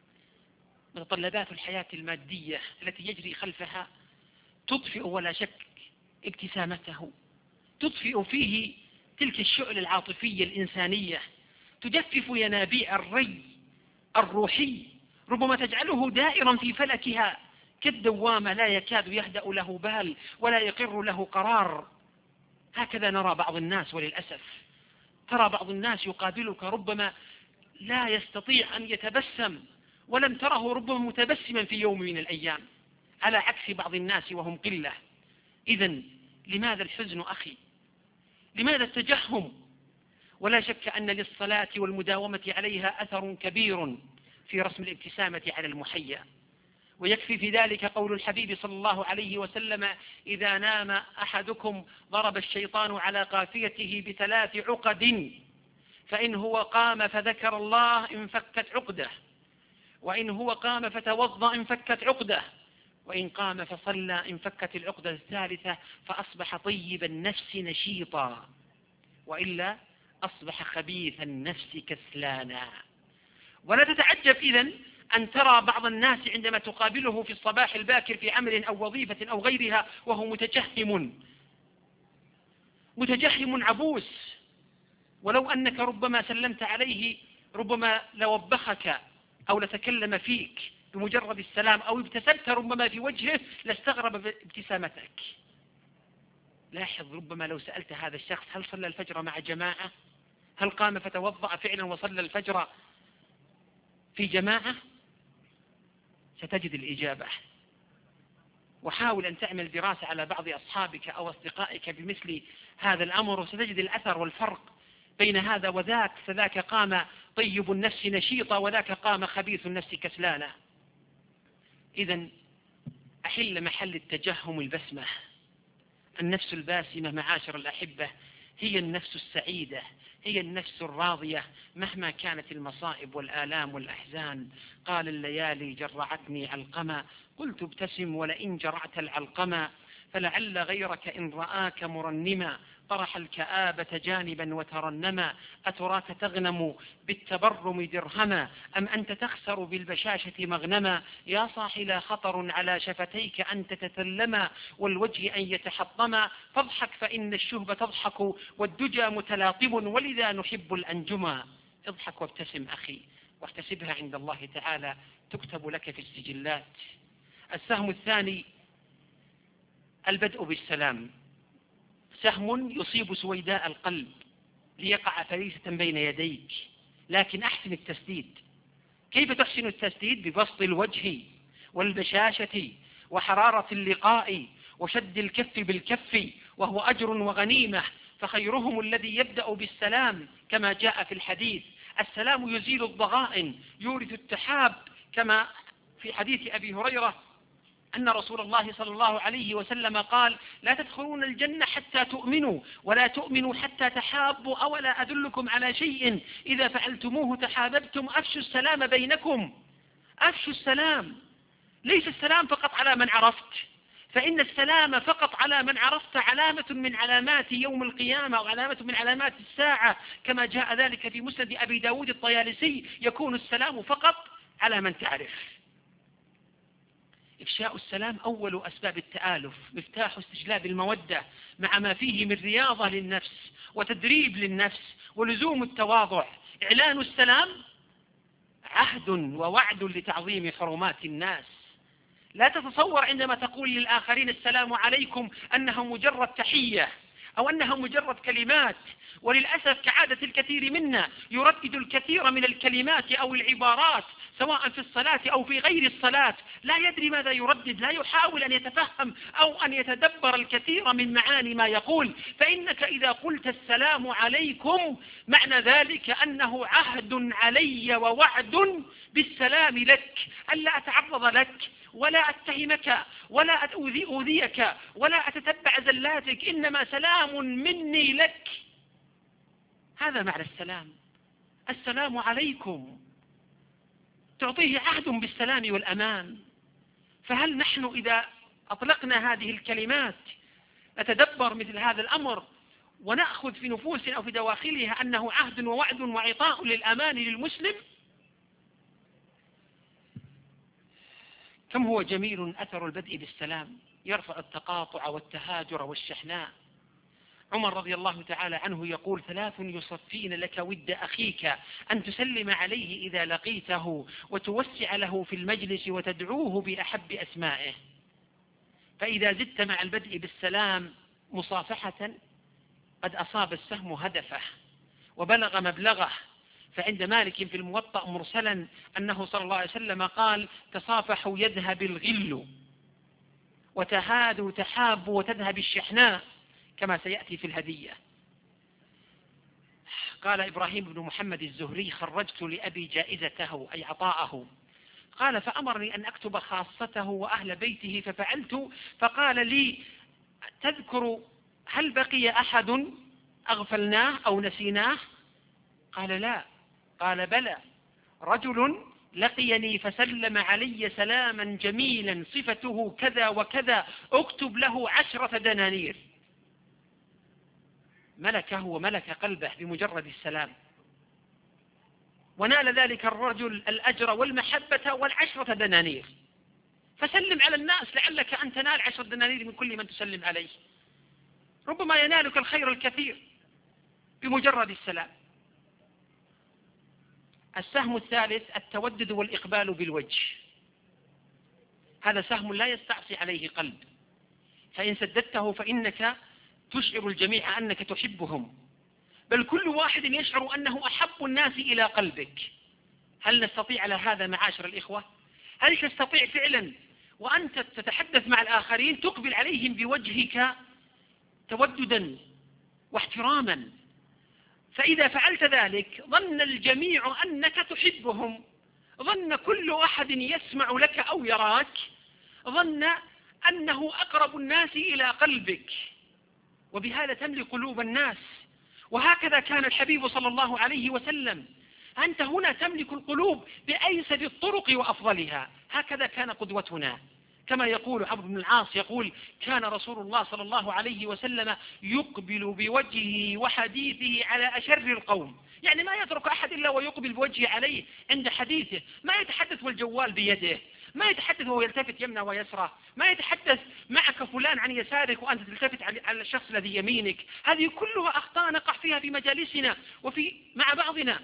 متطلبات الحياة المادية التي يجري خلفها تطفئ ولا شك ابتسامته، تطفئ فيه تلك الشعلة العاطفية الإنسانية، تجفف ينابيع الري الروحي، ربما تجعله دائرا في فلكها كالدوامة لا يكاد يهدأ له بال ولا يقر له قرار. هكذا نرى بعض الناس، وللأسف ترى بعض الناس يقابلك ربما لا يستطيع أن يتبسم، ولم تره ربما متبسما في يوم من الأيام، على عكس بعض الناس وهم قلة. إذن لماذا الحزن أخي؟ لماذا التجهم؟ ولا شك أن للصلاة والمداومة عليها أثر كبير في رسم الابتسامة على المحيا، ويكفي في ذلك قول الحبيب صلى الله عليه وسلم: إذا نام أحدكم ضرب الشيطان على قافيته بثلاث عقد، فإن هو قام فذكر الله انفكت عقده، وإن هو قام فتوضأ انفكت عقده، وإن قام فصلى انفكت العقدة الثالثة فأصبح طيب النفس نشيطا، وإلا أصبح خبيث النفس كسلانا. ولا تتعجب إذن أن ترى بعض الناس عندما تقابله في الصباح الباكر في عمل أو وظيفة أو غيرها وهو متجهم متجهم عبوس، ولو أنك ربما سلمت عليه ربما لوبخك أو لتكلم فيك بمجرد السلام، أو ابتسمت ربما في وجهه لاستغرب ابتسامتك. لاحظ، ربما لو سألت هذا الشخص: هل صلى الفجر مع جماعة؟ هل قام فتوضأ فعلا وصلى الفجر في جماعة؟ ستجد الإجابة. وحاول أن تعمل دراسة على بعض أصحابك أو أصدقائك بمثل هذا الأمر، وستجد الأثر والفرق بين هذا وذاك، فذاك قام طيب النفس نشيطا وذاك قام خبيث النفس كسلانا. إذن أحل محل التجهم البسمة. النفس الباسمة معاشر الأحبة هي النفس السعيدة، هي النفس الراضية مهما كانت المصائب والآلام والأحزان. قال: الليالي جرعتني علقما، قلت ابتسم ولئن جرعت العلقما، فلعل غيرك إن رآك مرنما طرح الكآبة جانبا وترنما، أتراك تغنم بالتبرم درهما أم أنت تخسر بالبشاشة مغنما، يا صاح لا خطر على شفتيك أن تتثلما والوجه أن يتحطما، فاضحك فإن الشهب تضحك والدجى متلاطم ولذا نحب الأنجما. اضحك وابتسم أخي، واحتسبها عند الله تعالى تكتب لك في السجلات. السهم الثاني البدء بالسلام، سهم يصيب سويداء القلب ليقع فريسة بين يديك، لكن أحسن التسديد. كيف تحسن التسديد؟ ببسط الوجه والبشاشة وحرارة اللقاء وشد الكف بالكف، وهو أجر وغنيمة، فخيرهم الذي يبدأ بالسلام كما جاء في الحديث. السلام يزيل الضغائن، يورث التحاب، كما في حديث أبي هريرة أن رسول الله صلى الله عليه وسلم قال: لا تدخلون الجنة حتى تؤمنوا ولا تؤمنوا حتى تحابوا، أولا أدلكم على شيء إذا فعلتموه تحاببتم، أفشوا السلام بينكم. أفشوا السلام، ليس السلام فقط على من عرفت، فإن السلام فقط على من عرفت علامة من علامات يوم القيامة وعلامة من علامات الساعة، كما جاء ذلك في مسند أبي داود الطيالسي: يكون السلام فقط على من تعرف. إفشاء السلام أول أسباب التآلف، مفتاح استجلاب المودة، مع ما فيه من رياضة للنفس وتدريب للنفس ولزوم التواضع. إعلان السلام عهد ووعد لتعظيم حرمات الناس. لا تتصور عندما تقول للآخرين السلام عليكم أنها مجرد تحية أو أنها مجرد كلمات. وللأسف كعادة الكثير منا يردد الكثير من الكلمات أو العبارات سواء في الصلاة أو في غير الصلاة، لا يدري ماذا يردد، لا يحاول أن يتفهم أو أن يتدبر الكثير من معاني ما يقول. فإنك إذا قلت السلام عليكم معنى ذلك أنه عهد علي ووعد بالسلام لك، ألا أتعرض لك ولا أتهمك ولا أؤذيك ولا أتتبع زلاتك، إنما سلام مني لك. هذا معنى السلام. السلام عليكم تعطيه عهد بالسلام والأمان. فهل نحن إذا أطلقنا هذه الكلمات نتدبر مثل هذا الأمر ونأخذ في نفوسنا أو في دواخلها أنه عهد ووعد وعطاء للأمان للمسلم؟ كم هو جميل أثر البدء بالسلام، يرفع التقاطع والتهاجر والشحناء. عمر رضي الله تعالى عنه يقول: ثلاث يصفين لك ود أخيك، أن تسلم عليه إذا لقيته، وتوسع له في المجلس، وتدعوه بأحب أسمائه. فإذا زدت مع البدء بالسلام مصافحة قد أصاب السهم هدفه وبلغ مبلغه. فعند مالك في الموطأ مرسلا أنه صلى الله عليه وسلم قال: تصافحوا يذهب الغل، وتهادوا تحابوا وتذهب الشحناء، كما سيأتي في الهدية. قال إبراهيم بن محمد الزهري: خرجت لأبي جائزته أي عطاءه، قال: فأمرني أن أكتب خاصته وأهل بيته، ففعلت، فقال لي: تذكر هل بقي أحد أغفلناه أو نسيناه؟ قال: لا. قال: بلى، رجل لقيني فسلم علي سلاما جميلا صفته كذا وكذا، اكتب له عشرة دنانير. ملكه وملك قلبه بمجرد السلام، ونال ذلك الرجل الأجر والمحبة والعشرة دنانير. فسلم على الناس لعلك أن تنال عشرة دنانير من كل من تسلم عليه، ربما ينالك الخير الكثير بمجرد السلام. السهم الثالث التودد والإقبال بالوجه. هذا سهم لا يستعصي عليه قلب، فإن سددته فإنك تشعر الجميع أنك تحبهم، بل كل واحد يشعر أنه أحب الناس إلى قلبك. هل نستطيع على هذا معاشر الإخوة؟ هل تستطيع فعلا وأنت تتحدث مع الآخرين تقبل عليهم بوجهك توددا واحتراما؟ فإذا فعلت ذلك ظن الجميع أنك تحبهم، ظن كل أحد يسمع لك أو يراك ظن أنه أقرب الناس إلى قلبك، وبهذا تملك قلوب الناس. وهكذا كان الحبيب صلى الله عليه وسلم. أنت هنا تملك القلوب بأيسر الطرق وأفضلها. هكذا كان قدوتنا، كما يقول عمرو بن العاص، يقول: كان رسول الله صلى الله عليه وسلم يقبل بوجهه وحديثه على أشر القوم. يعني ما يترك أحد إلا ويقبل بوجهه عليه عند حديثه، ما يتحدث والجوال بيده، ما يتحدث وهو يلتفت يمنى ويسرى، ما يتحدث معك فلان عن يسارك وأنت تلتفت على الشخص الذي يمينك. هذه كلها أخطاء نقع فيها في مجالسنا وفي مع بعضنا.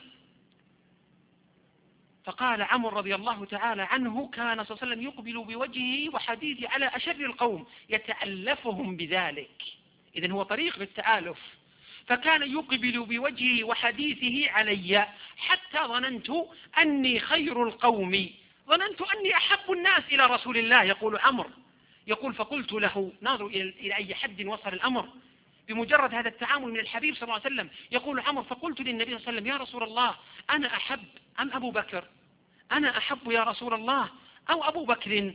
فقال عمرو رضي الله تعالى عنه: كان صلى الله عليه وسلم يقبل بوجهه وحديثه على أشر القوم يتألفهم بذلك. إذن هو طريق للتآلف. فكان يقبل بوجهه وحديثه علي حتى ظننت أني خير القوم، ظننت أني أحب الناس إلى رسول الله. يقول عمرو، يقول: فقلت له، ناظر إلى أي حد وصل الأمر بمجرد هذا التعامل من الحبيب صلى الله عليه وسلم. يقول عمرو: فقلت للنبي صلى الله عليه وسلم: يا رسول الله، أنا أحب أم أبو بكر؟ أنا أحب يا رسول الله أو أبو بكر؟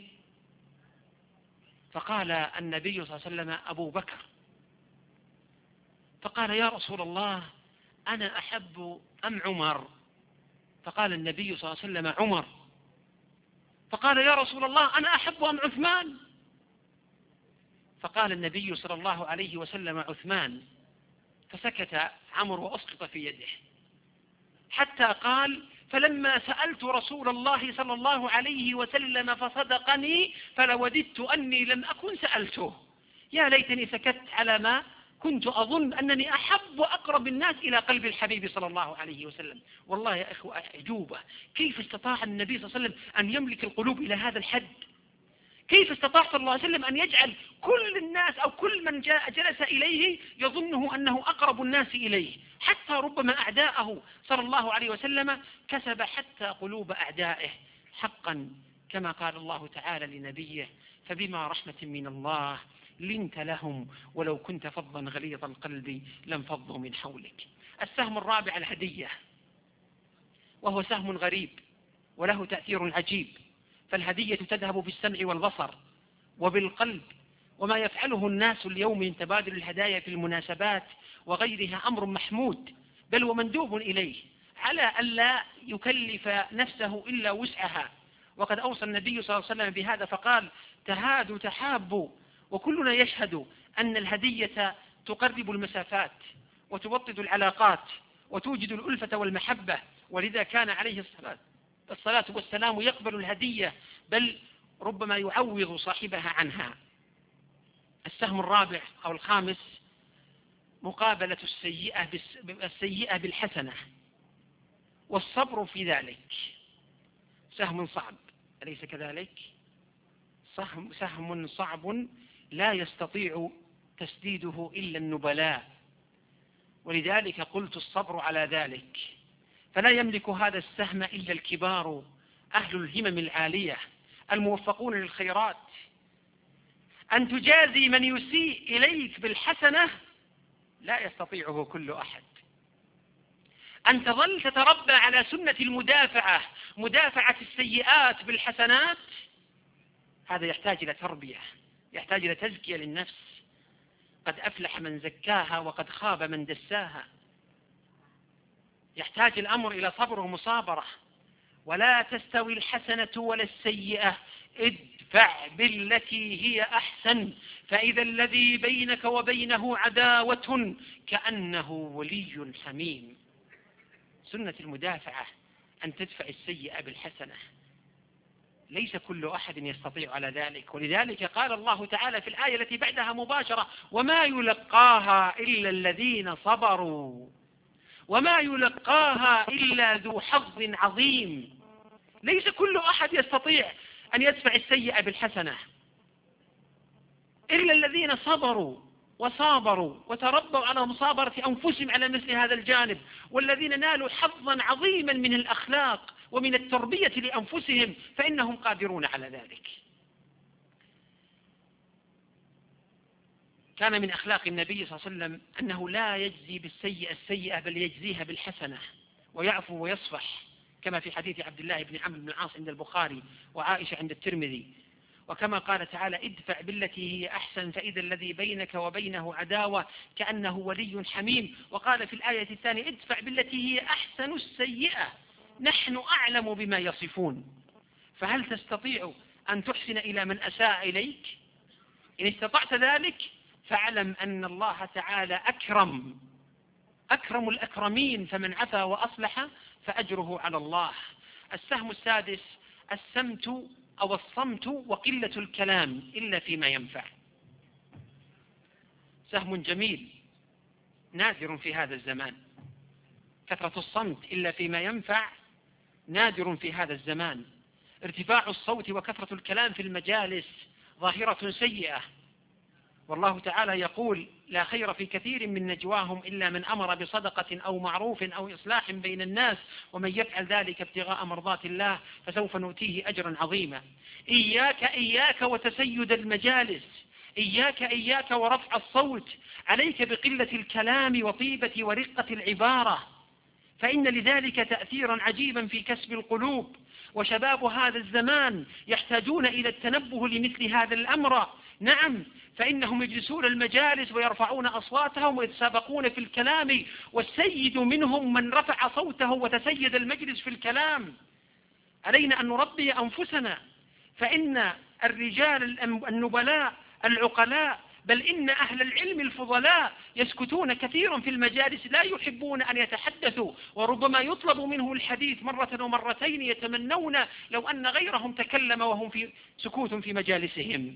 فقال النبي صلى الله عليه وسلم: أبو بكر. فقال: يا رسول الله، أنا أحب أم عمر؟ فقال النبي صلى الله عليه وسلم: عمر. فقال: يا رسول الله، أنا أحب أم عثمان؟ فقال النبي صلى الله عليه وسلم: عثمان. فسكت عمرو وأسقط في يده، حتى قال: فلما سألت رسول الله صلى الله عليه وسلم فصدقني فلوددت أني لم أكن سألته. يا ليتني سكت على ما كنت أظن أنني أحب وأقرب الناس إلى قلب الحبيب صلى الله عليه وسلم. والله يا إخوة أعجوبة، كيف استطاع النبي صلى الله عليه وسلم أن يملك القلوب إلى هذا الحد؟ كيف استطاع صلى الله عليه وسلم أن يجعل كل الناس أو كل من جاء جلس إليه يظنه أنه أقرب الناس إليه؟ حتى ربما أعداءه صلى الله عليه وسلم كسب حتى قلوب أعدائه. حقا كما قال الله تعالى لنبيه: فبما رحمة من الله لنت لهم ولو كنت فظا غليظ القلب لانفضوا من حولك. السهم الرابع الهدية، وهو سهم غريب وله تأثير عجيب. فالهدية تذهب بالسمع والبصر وبالقلب، وما يفعله الناس اليوم من تبادل الهدايا في المناسبات وغيرها أمر محمود، بل ومندوب إليه، على ألا يكلف نفسه إلا وسعها. وقد أوصى النبي صلى الله عليه وسلم بهذا فقال: تهادوا تحابوا. وكلنا يشهد أن الهدية تقرب المسافات وتوطد العلاقات وتوجد الألفة والمحبة، ولذا كان عليه الصلاة الصلاة والسلام يقبل الهدية، بل ربما يعوض صاحبها عنها. السهم الرابع أو الخامس مقابلة السيئة السيئة بالحسنة والصبر في ذلك. سهم صعب، أليس كذلك؟ سهم, سهم صعب لا يستطيع تسديده إلا النبلاء، ولذلك قلت الصبر على ذلك. فلا يملك هذا السهم إلا الكبار، أهل الهمم العالية الموفقون للخيرات. أن تجازي من يسيء إليك بالحسنة لا يستطيعه كل أحد. أن تظل تتربى على سنة المدافعة، مدافعة السيئات بالحسنات، هذا يحتاج إلى تربية، يحتاج إلى تزكية للنفس. قد أفلح من زكاها وقد خاب من دساها. يحتاج الأمر إلى صبر ومصابرة. ولا تستوي الحسنة ولا السيئة، ادفع بالتي هي أحسن فإذا الذي بينك وبينه عداوة كأنه ولي حميم. سنة المدافعة أن تدفع السيئة بالحسنة، ليس كل أحد يستطيع على ذلك. ولذلك قال الله تعالى في الآية التي بعدها مباشرة: وما يلقاها إلا الذين صبروا وما يلقاها إلا ذو حظ عظيم. ليس كل أحد يستطيع أن يدفع السيئة بالحسنة إلا الذين صبروا وصابروا وتربوا على مصابرة أنفسهم على مثل هذا الجانب، والذين نالوا حظا عظيما من الأخلاق ومن التربية لأنفسهم فإنهم قادرون على ذلك. كان من أخلاق النبي صلى الله عليه وسلم أنه لا يجزي بالسيئة السيئة بل يجزيها بالحسنة، ويعفو ويصفح، كما في حديث عبد الله بن عمرو بن العاص عند البخاري وعائشة عند الترمذي. وكما قال تعالى: ادفع بالتي هي أحسن فإذا الذي بينك وبينه عداوة كأنه ولي حميم. وقال في الآية الثانية: ادفع بالتي هي أحسن السيئة نحن أعلم بما يصفون. فهل تستطيع أن تحسن إلى من أساء إليك؟ إن استطعت ذلك فاعلم أن الله تعالى أكرم أكرم الأكرمين، فمن عفا وأصلح فأجره على الله. السهم السادس السمت أو الصمت وقلة الكلام إلا فيما ينفع. سهم جميل نادر في هذا الزمان. كثرة الصمت إلا فيما ينفع نادر في هذا الزمان. ارتفاع الصوت وكثرة الكلام في المجالس ظاهرة سيئة، والله تعالى يقول: لا خير في كثير من نجواهم إلا من أمر بصدقة أو معروف أو إصلاح بين الناس ومن يفعل ذلك ابتغاء مرضات الله فسوف نؤتيه أجرا عظيما. إياك إياك وتسيد المجالس، إياك إياك ورفع الصوت، عليك بقلة الكلام وطيبة ورقة العبارة، فإن لذلك تأثيرا عجيبا في كسب القلوب. وشباب هذا الزمان يحتاجون إلى التنبه لمثل هذا الأمر. نعم، فإنهم يجلسون المجالس ويرفعون أصواتهم ويتسابقون في الكلام، والسيد منهم من رفع صوته وتسيد المجلس في الكلام. علينا أن نربي أنفسنا، فإن الرجال النبلاء العقلاء بل إن أهل العلم الفضلاء يسكتون كثيرا في المجالس، لا يحبون أن يتحدثوا، وربما يطلب منه الحديث مرة ومرتين يتمنون لو أن غيرهم تكلم وهم في سكوت في مجالسهم.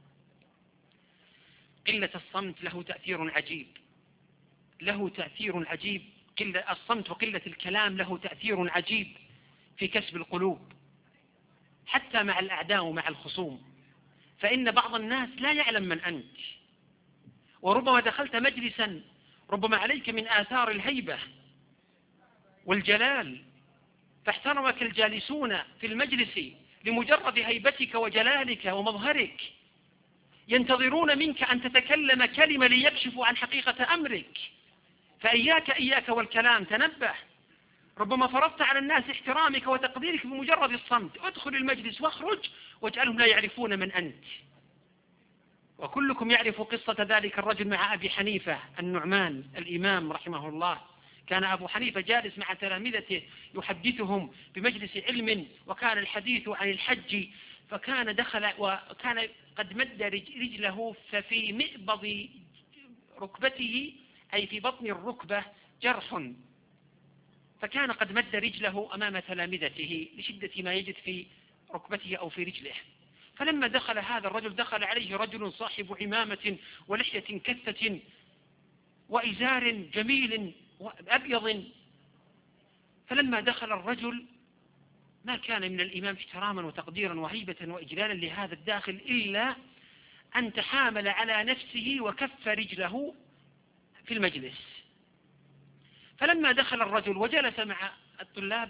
قلة الصمت له تأثير عجيب، له تأثير عجيب. قلة الصمت وقلة الكلام له تأثير عجيب في كسب القلوب حتى مع الأعداء ومع الخصوم. فإن بعض الناس لا يعلم من أنت، وربما دخلت مجلسا ربما عليك من آثار الهيبة والجلال، فاحترمك الجالسون في المجلس لمجرد هيبتك وجلالك ومظهرك، ينتظرون منك أن تتكلم كلمة ليكشفوا عن حقيقة أمرك. فإياك إياك والكلام، تنبه. ربما فرضت على الناس احترامك وتقديرك بمجرد الصمت. ادخل المجلس واخرج واجعلهم لا يعرفون من أنت. وكلكم يعرف قصة ذلك الرجل مع أبي حنيفة النعمان الإمام رحمه الله. كان أبو حنيفة جالس مع تلامذته يحدثهم بمجلس علم، وكان الحديث عن الحج، فكان دخل وكان قد مد رجله ففي مئبض ركبته أي في بطن الركبة جرح، فكان قد مد رجله أمام تلامذته لشدة ما يجد في ركبته أو في رجله، فلما دخل هذا الرجل دخل عليه رجل صاحب عمامة ولحية كثة وإزار جميل أبيض. فلما دخل الرجل ما كان من الإمام احتراما وتقديرا وهيبة وإجلالا لهذا الداخل إلا أن تحامل على نفسه وكف رجله في المجلس. فلما دخل الرجل وجلس مع الطلاب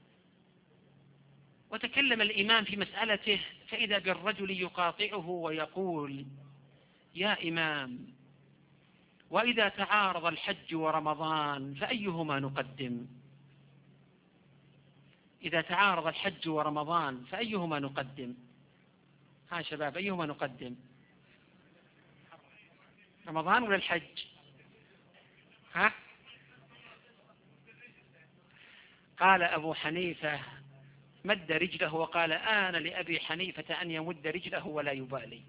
وتكلم الإمام في مسألته، فإذا بالرجل يقاطعه ويقول: يا إمام، وإذا تعارض الحج ورمضان فأيهما نقدم؟ إذا تعارض الحج ورمضان فأيهما نقدم؟ ها شباب، أيهما نقدم؟ رمضان ولا الحج؟ ها؟ قال أبو حنيفة مد رجله وقال: آن لأبي حنيفة أن يمد رجله ولا يبالي.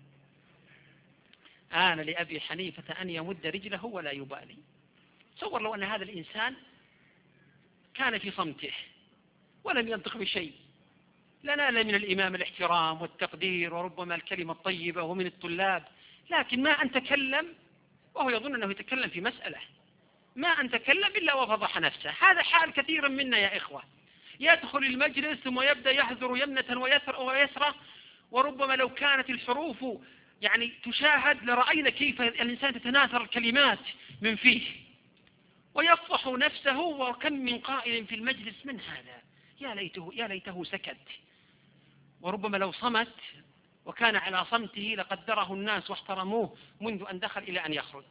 آن لأبي حنيفة أن يمد رجله ولا يبالي. تصور لو أن هذا الإنسان كان في صمته ولم ينطق بشيء، لنال من الإمام الاحترام والتقدير وربما الكلمة الطيبة ومن الطلاب، لكن ما أن تكلم وهو يظن أنه يتكلم في مسألة، ما أن تكلم إلا وفضح نفسه. هذا حال كثير منا يا إخوة، يدخل المجلس ثم يبدأ يحذر يمنة ويسرى، وربما لو كانت الحروف يعني تشاهد لرأينا كيف الإنسان تتناثر الكلمات من فيه ويفضح نفسه. وكم من قائل في المجلس من هذا يا ليته, يا ليته سكت، وربما لو صمت وكان على صمته لقدره الناس واحترموه منذ أن دخل إلى أن يخرج.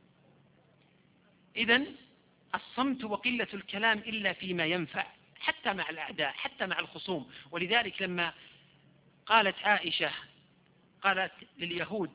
إذن الصمت وقلة الكلام إلا فيما ينفع، حتى مع الأعداء، حتى مع الخصوم. ولذلك لما قالت عائشة قالت لليهود: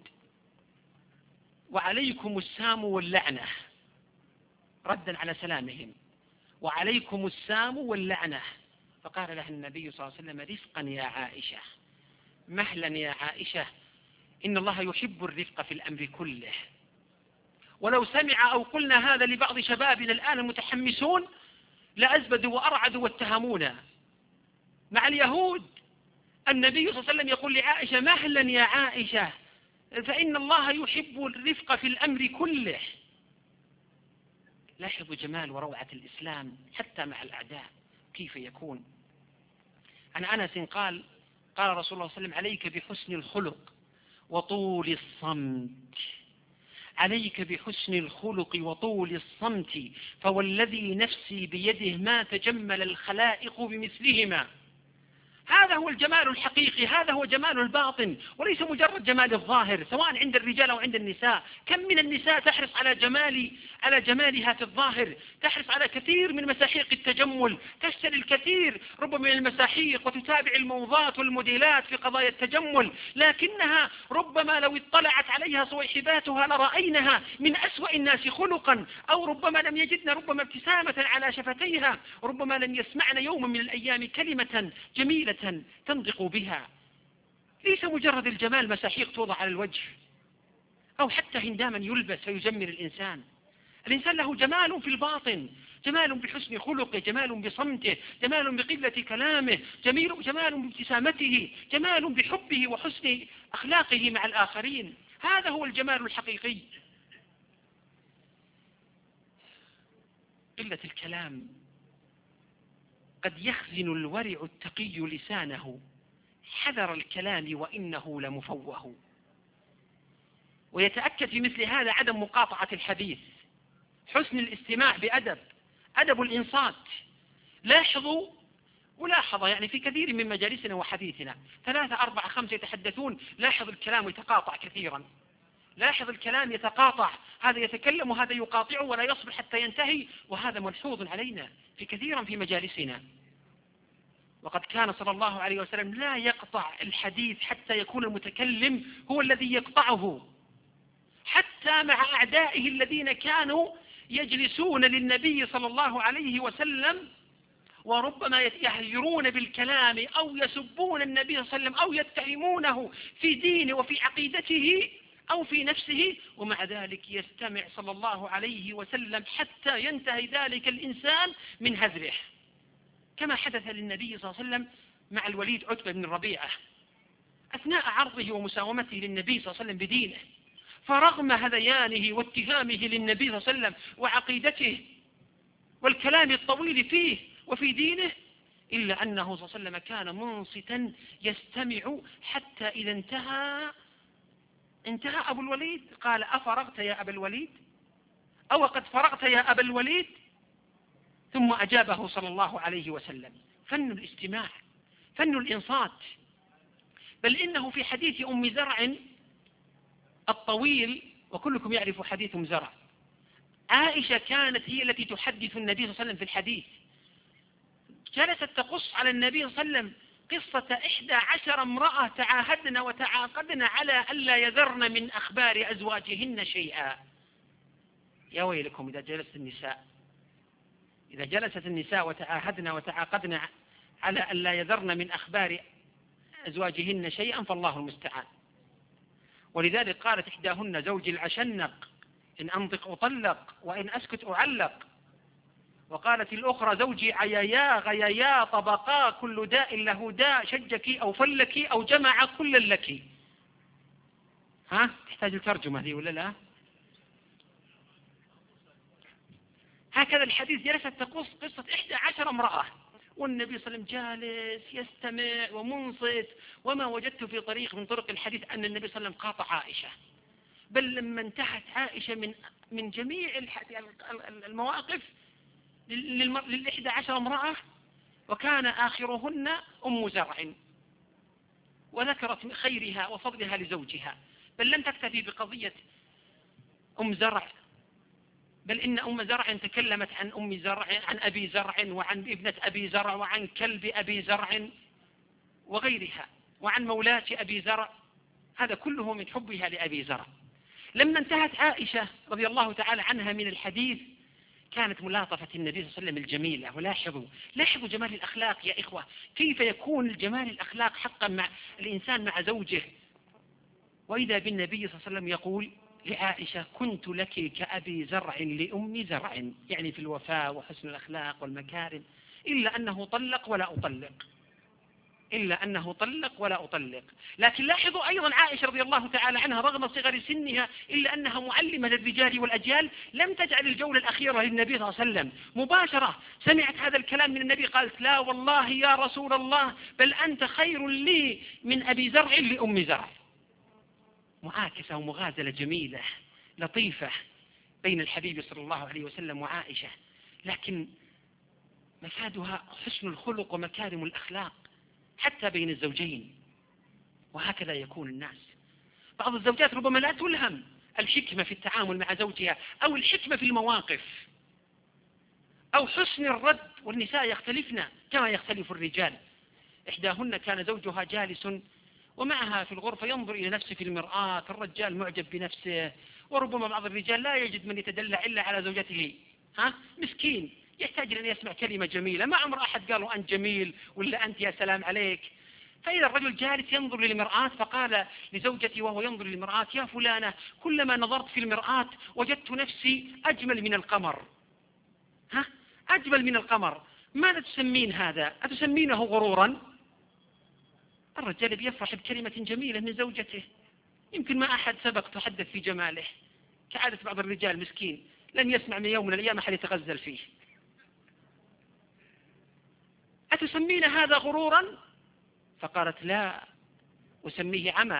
وعليكم السام واللعنة، ردا على سلامهم، وعليكم السام واللعنة، فقال لها النبي صلى الله عليه وسلم: رفقا يا عائشة، مهلا يا عائشة، إن الله يحب الرفق في الأمر كله. ولو سمع أو قلنا هذا لبعض شبابنا الآن المتحمسون لأزبدوا وأرعدوا واتهمونا. مع اليهود النبي صلى الله عليه وسلم يقول لعائشة: مهلا يا عائشة، فإن الله يحب الرفق في الأمر كله. لاحظوا جمال وروعة الإسلام حتى مع الأعداء كيف يكون. عن أنس قال: قال رسول الله صلى الله عليه وسلم: عليك بحسن الخلق وطول الصمت، عليك بحسن الخلق وطول الصمت، فوالذي نفسي بيده ما تجمل الخلائق بمثلهما. هذا هو الجمال الحقيقي، هذا هو جمال الباطن، وليس مجرد جمال الظاهر سواء عند الرجال أو عند النساء. كم من النساء تحرص على جمال على جمالها في الظاهر، تحرص على كثير من مساحيق التجمل، تشتري الكثير ربما من المساحيق وتتابع الموضات والموديلات في قضايا التجمل، لكنها ربما لو اطلعت عليها صويحباتها لرأينها من أسوأ الناس خلقا، أو ربما لم يجدن ربما ابتسامة على شفتيها، ربما لم يسمعن يوما من الأيام كلمة جميلة تنطق بها. ليس مجرد الجمال مساحيق توضع على الوجه أو حتى هنداما يلبس فيجمل الإنسان. الإنسان له جمال في الباطن، جمال بحسن خلقه، جمال بصمته، جمال بقلة كلامه، جميل جمال بابتسامته، جمال بحبه وحسن أخلاقه مع الآخرين. هذا هو الجمال الحقيقي. قلة الكلام قد يخزن الورع التقي لسانه حذر الكلام وإنه لمفوه. ويتأكد في مثل هذا عدم مقاطعة الحديث، حسن الاستماع بأدب، أدب الإنصات. لاحظوا ملاحظة يعني في كثير من مجالسنا وحديثنا، ثلاثة أربعة خمسة يتحدثون، لاحظ الكلام يتقاطع كثيرا، لاحظ الكلام يتقاطع، هذا يتكلم وهذا يقاطعه ولا يصبر حتى ينتهي، وهذا ملحوظ علينا في كثيرا في مجالسنا. وقد كان صلى الله عليه وسلم لا يقطع الحديث حتى يكون المتكلم هو الذي يقطعه، حتى مع أعدائه الذين كانوا يجلسون للنبي صلى الله عليه وسلم وربما يهجرون بالكلام أو يسبون النبي صلى الله عليه وسلم أو يتهمونه في دينه وفي عقيدته أو في نفسه، ومع ذلك يستمع صلى الله عليه وسلم حتى ينتهي ذلك الإنسان من هزره، كما حدث للنبي صلى الله عليه وسلم مع الوليد عتبة بن الربيعة. أثناء عرضه ومساومته للنبي صلى الله عليه وسلم بدينه، فرغم هذيانه واتهامه للنبي صلى الله عليه وسلم وعقيدته والكلام الطويل فيه وفي دينه، إلا أنه صلى الله عليه وسلم كان منصتا يستمع، حتى إذا انتهى انتهى أبو الوليد قال: أفرغت يا أبا الوليد؟ أو قد فرغت يا أبا الوليد؟ ثم أجابه صلى الله عليه وسلم. فن الاستماع، فن الإنصات. بل إنه في حديث أم زرع الطويل، وكلكم يعرف حديث أم زرع، عائشة كانت هي التي تحدث النبي صلى الله عليه وسلم في الحديث، جلست تقص على النبي صلى الله عليه وسلم قصة إحدى عشر امرأة تعاهدن وتعاقدن على ألا يذرن من أخبار أزواجهن شيئا. يا ويلكم إذا جلست النساء إذا جلست النساء وتعاهدن وتعاقدن على ألا يذرن من أخبار أزواجهن شيئا، فالله المستعان. ولذلك قالت إحداهن: زوجي العشنق، إن أنطق أطلق وإن أسكت أعلق. وقالت الأخرى: زوجي عيايا غيايا طبقا، كل داء له داء، شجك أو فلك أو جمع كل لك. ها تحتاج الترجمة هذه ولا لا؟ هكذا الحديث جلست تقص قصة إحدى عشر امرأة، والنبي صلى الله عليه وسلم جالس يستمع ومنصت، وما وجدت في طريق من طرق الحديث أن النبي صلى الله عليه وسلم قاطع عائشة. بل لما انتهت عائشة من من جميع المواقف للإحدى عشر امرأة، وكان آخرهن أم زرع، وذكرت خيرها وفضلها لزوجها. بل لم تكتفي بقضية أم زرع، بل إن أم زرع تكلمت عن أم زرع، عن أبي زرع، وعن ابنة أبي زرع، وعن كلب أبي زرع وغيرها، وعن مولاة أبي زرع، هذا كله من حبها لأبي زرع. لما انتهت عائشة رضي الله تعالى عنها من الحديث، كانت ملاطفة النبي صلى الله عليه وسلم الجميلة. ولاحظوا لاحظوا جمال الأخلاق يا إخوة، كيف يكون الجمال الأخلاق حقا مع الإنسان مع زوجه. وإذا بالنبي صلى الله عليه وسلم يقول لعائشة: كنت لك كأبي زرع لأم زرع، يعني في الوفاء وحسن الأخلاق والمكارم، إلا أنه طلق ولا أطلق إلا أنه طلق ولا أطلق. لكن لاحظوا أيضا عائشة رضي الله تعالى عنها رغم صغر سنها، إلا أنها معلمة للرجال والأجيال، لم تجعل الجولة الأخيرة للنبي صلى الله عليه وسلم مباشرة. سمعت هذا الكلام من النبي قالت: لا والله يا رسول الله، بل أنت خير لي من أبي زرع لأم زرع. معاكسة ومغازلة جميلة لطيفة بين الحبيب صلى الله عليه وسلم وعائشة، لكن مفادها حسن الخلق ومكارم الأخلاق حتى بين الزوجين. وهكذا يكون الناس. بعض الزوجات ربما لا تلهم الحكمة في التعامل مع زوجها، أو الحكمة في المواقف، أو حسن الرد، والنساء يختلفن كما يختلف الرجال. إحداهن كان زوجها جالس ومعها في الغرفة ينظر إلى نفسه في المرآة، الرجال معجب بنفسه، وربما بعض الرجال لا يجد من يتدلع إلا على زوجته، ها مسكين يحتاج أن يسمع كلمة جميلة، ما عمر أحد قالوا أنت جميل ولا أنت يا سلام عليك. فإذا الرجل جالس ينظر للمرآة فقال لزوجتي وهو ينظر للمرآة: يا فلانة، كلما نظرت في المرآة وجدت نفسي أجمل من القمر. ها أجمل من القمر، ماذا تسمين هذا؟ أتسمينه غرورا؟ الرجال بيفرح بكلمة جميلة من زوجته، يمكن ما أحد سبق تحدث في جماله، كعادة بعض الرجال مسكين لن يسمع من يوم من الأيام أحد يتغزل فيه. أتسمين هذا غرورا؟ فقالت: لا، أسميه عمى.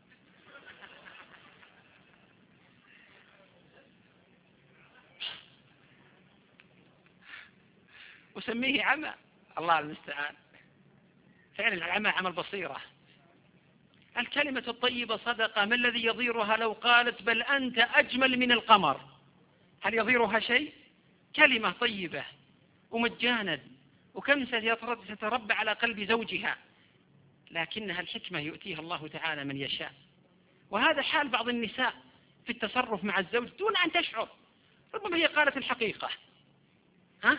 أسميه عمى، الله المستعان. فعلا العمى عمى البصيرة. الكلمة الطيبة صدقة، ما الذي يضيرها لو قالت: بل أنت أجمل من القمر؟ هل يضيرها شيء؟ كلمة طيبة ومجانا، وكم ستتربى على قلب زوجها، لكنها الحكمة يؤتيها الله تعالى من يشاء. وهذا حال بعض النساء في التصرف مع الزوج دون أن تشعر، ربما هي قالت الحقيقة، ها؟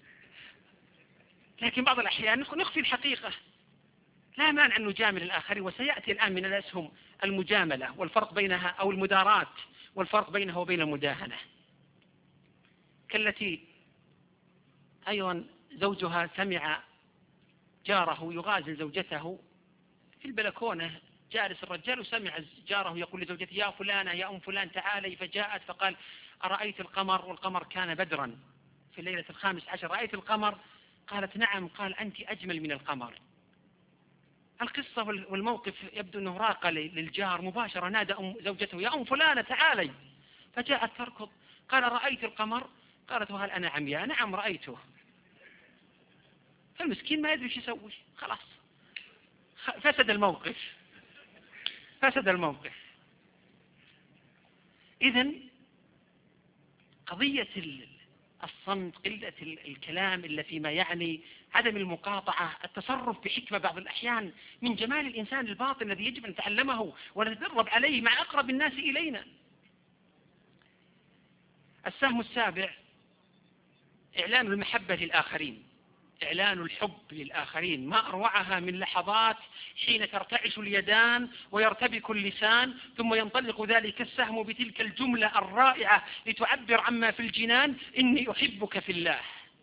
لكن بعض الأحيان نخفي الحقيقة. لا مانع أن نجامل الآخر، وسيأتي الآن من الأسهم المجاملة والفرق بينها، أو المداراة والفرق بينها وبين المداهنة. كالتي أيضا زوجها سمع جاره يغازل زوجته في البلكونة جالس الرجال وسمع جاره يقول لزوجته يا فلانة يا أم فلان تعالي، فجاءت فقال أرأيت القمر؟ والقمر كان بدرا في الليلة الخامس عشر، رأيت القمر؟ قالت نعم. قال أنت أجمل من القمر. القصة والموقف يبدو أنه راق للجار مباشرة، نادى أم زوجته يا أم فلانة تعالي، فجاءت تركض. قال رأيت القمر؟ قالت وهل أنا عمياء؟ نعم رأيته. فالمسكين ما يدري ايش يسوي، خلاص فسد الموقف فسد الموقف. إذن قضية الصمت، قلة الكلام إلا فيما يعني، عدم المقاطعة، التصرف بحكمة بعض الأحيان من جمال الإنسان الباطن الذي يجب أن نتعلمه ونتدرب عليه مع أقرب الناس إلينا. السهم السابع إعلان المحبة للآخرين، إعلان الحب للآخرين. ما أروعها من لحظات حين ترتعش اليدان ويرتبك اللسان، ثم ينطلق ذلك السهم بتلك الجملة الرائعة لتعبر عما في الجنان: إني أحبك في الله.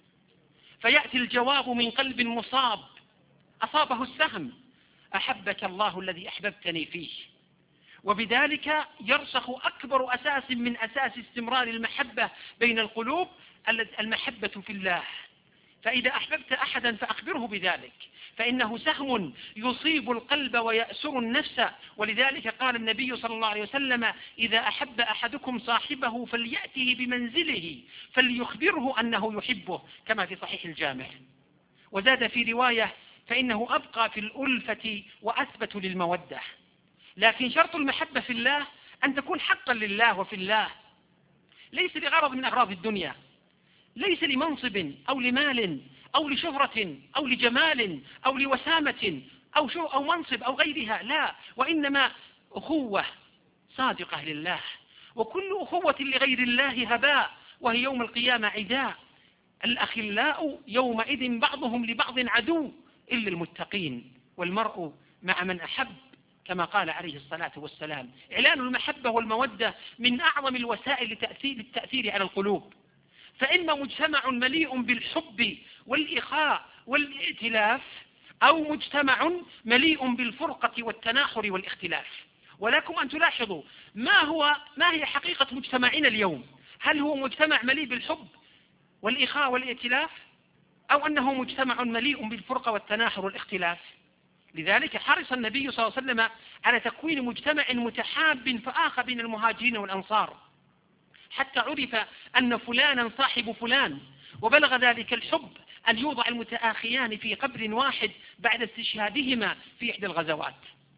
فيأتي الجواب من قلب مصاب أصابه السهم: أحبك الله الذي أحببتني فيه. وبذلك يرسخ أكبر أساس من أساس استمرار المحبة بين القلوب، المحبة في الله. فإذا أحببت أحدا فأخبره بذلك، فإنه سهم يصيب القلب ويأسر النفس. ولذلك قال النبي صلى الله عليه وسلم: إذا أحب أحدكم صاحبه فليأته بمنزله فليخبره أنه يحبه، كما في صحيح الجامع. وزاد في رواية: فإنه أبقى في الألفة وأثبت للمودة. لكن شرط المحبة في الله أن تكون حقا لله وفي الله، ليس لغرض من أغراض الدنيا، ليس لمنصب أو لمال أو لشهرة أو لجمال أو لوسامة أو شو أو منصب أو غيرها، لا، وإنما أخوة صادقة لله. وكل أخوة لغير الله هباء، وهي يوم القيامة عداء. الأخلاء يومئذ بعضهم لبعض عدو إلا المتقين، والمرء مع من أحب، كما قال عليه الصلاة والسلام. إعلان المحبة والمودة من أعظم الوسائل لتأثير التأثير على القلوب. فإما مجتمع مليء بالحب والإخاء والائتلاف، أو مجتمع مليء بالفرقة والتناحر والاختلاف. ولكم أن تلاحظوا ما هو ما هي حقيقة مجتمعنا اليوم. هل هو مجتمع مليء بالحب والإخاء والائتلاف، أو أنه مجتمع مليء بالفرقة والتناحر والاختلاف؟ لذلك حرص النبي صلى الله عليه وسلم على تكوين مجتمع متحاب فآخى بين المهاجرين والأنصار، حتى عرف أن فلانا صاحب فلان، وبلغ ذلك الحب أن يوضع المتآخيان في قبر واحد بعد استشهادهما في إحدى الغزوات.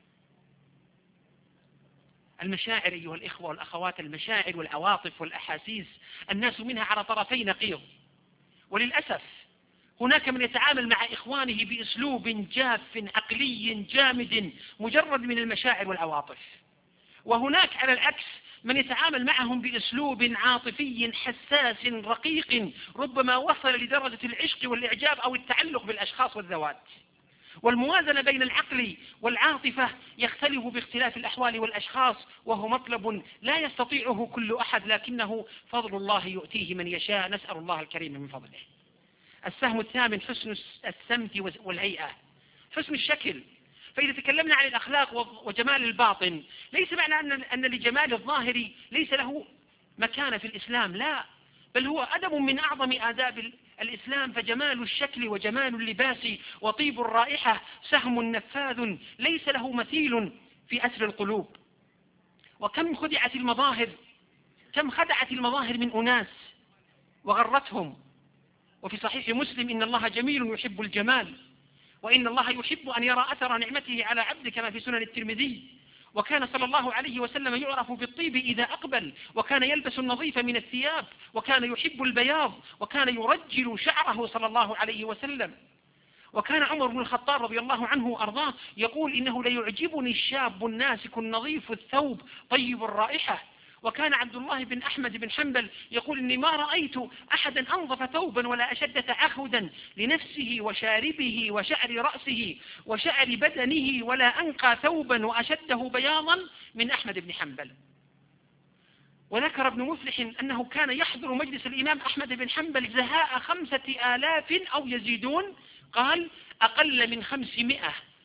المشاعر أيها الإخوة والأخوات، المشاعر والعواطف والأحاسيس، الناس منها على طرفي نقيض. وللأسف هناك من يتعامل مع إخوانه بأسلوب جاف عقلي جامد مجرد من المشاعر والعواطف، وهناك على العكس من يتعامل معهم بأسلوب عاطفي حساس رقيق، ربما وصل لدرجة العشق والإعجاب أو التعلق بالأشخاص والذوات. والموازنة بين العقل والعاطفة يختلف باختلاف الأحوال والأشخاص، وهو مطلب لا يستطيعه كل أحد، لكنه فضل الله يؤتيه من يشاء، نسأل الله الكريم من فضله. السهم الثامن حسن السمت والهيئة، حسن الشكل. فإذا تكلمنا عن الأخلاق وجمال الباطن، ليس معنى أن لجمال الظاهر ليس له مكانة في الإسلام، لا، بل هو أدب من أعظم آداب الإسلام. فجمال الشكل وجمال اللباس وطيب الرائحة سهم نفاذ ليس له مثيل في أسر القلوب. وكم خدعت المظاهر كم خدعت المظاهر من أناس وغرتهم. وفي صحيح مسلم: إن الله جميل يحب الجمال، وإن الله يحب أن يرى أثر نعمته على عبده، كما في سنن الترمذي. وكان صلى الله عليه وسلم يعرف بالطيب إذا أقبل، وكان يلبس النظيف من الثياب، وكان يحب البياض، وكان يرجل شعره صلى الله عليه وسلم. وكان عمر بن الخطاب رضي الله عنه وأرضاه يقول: إنه ليعجبني الشاب الناسك النظيف الثوب طيب الرائحة. وكان عبد الله بن أحمد بن حنبل يقول: إني ما رأيت أحدا أنظف ثوبا ولا أشد تعهدا لنفسه وشاربه وشعر رأسه وشعر بدنه ولا أنقى ثوبا وأشده بياضا من أحمد بن حنبل. وذكر ابن مفلح أنه كان يحضر مجلس الإمام أحمد بن حنبل زهاء خمسة آلاف أو يزيدون، قال: أقل من خمسمائة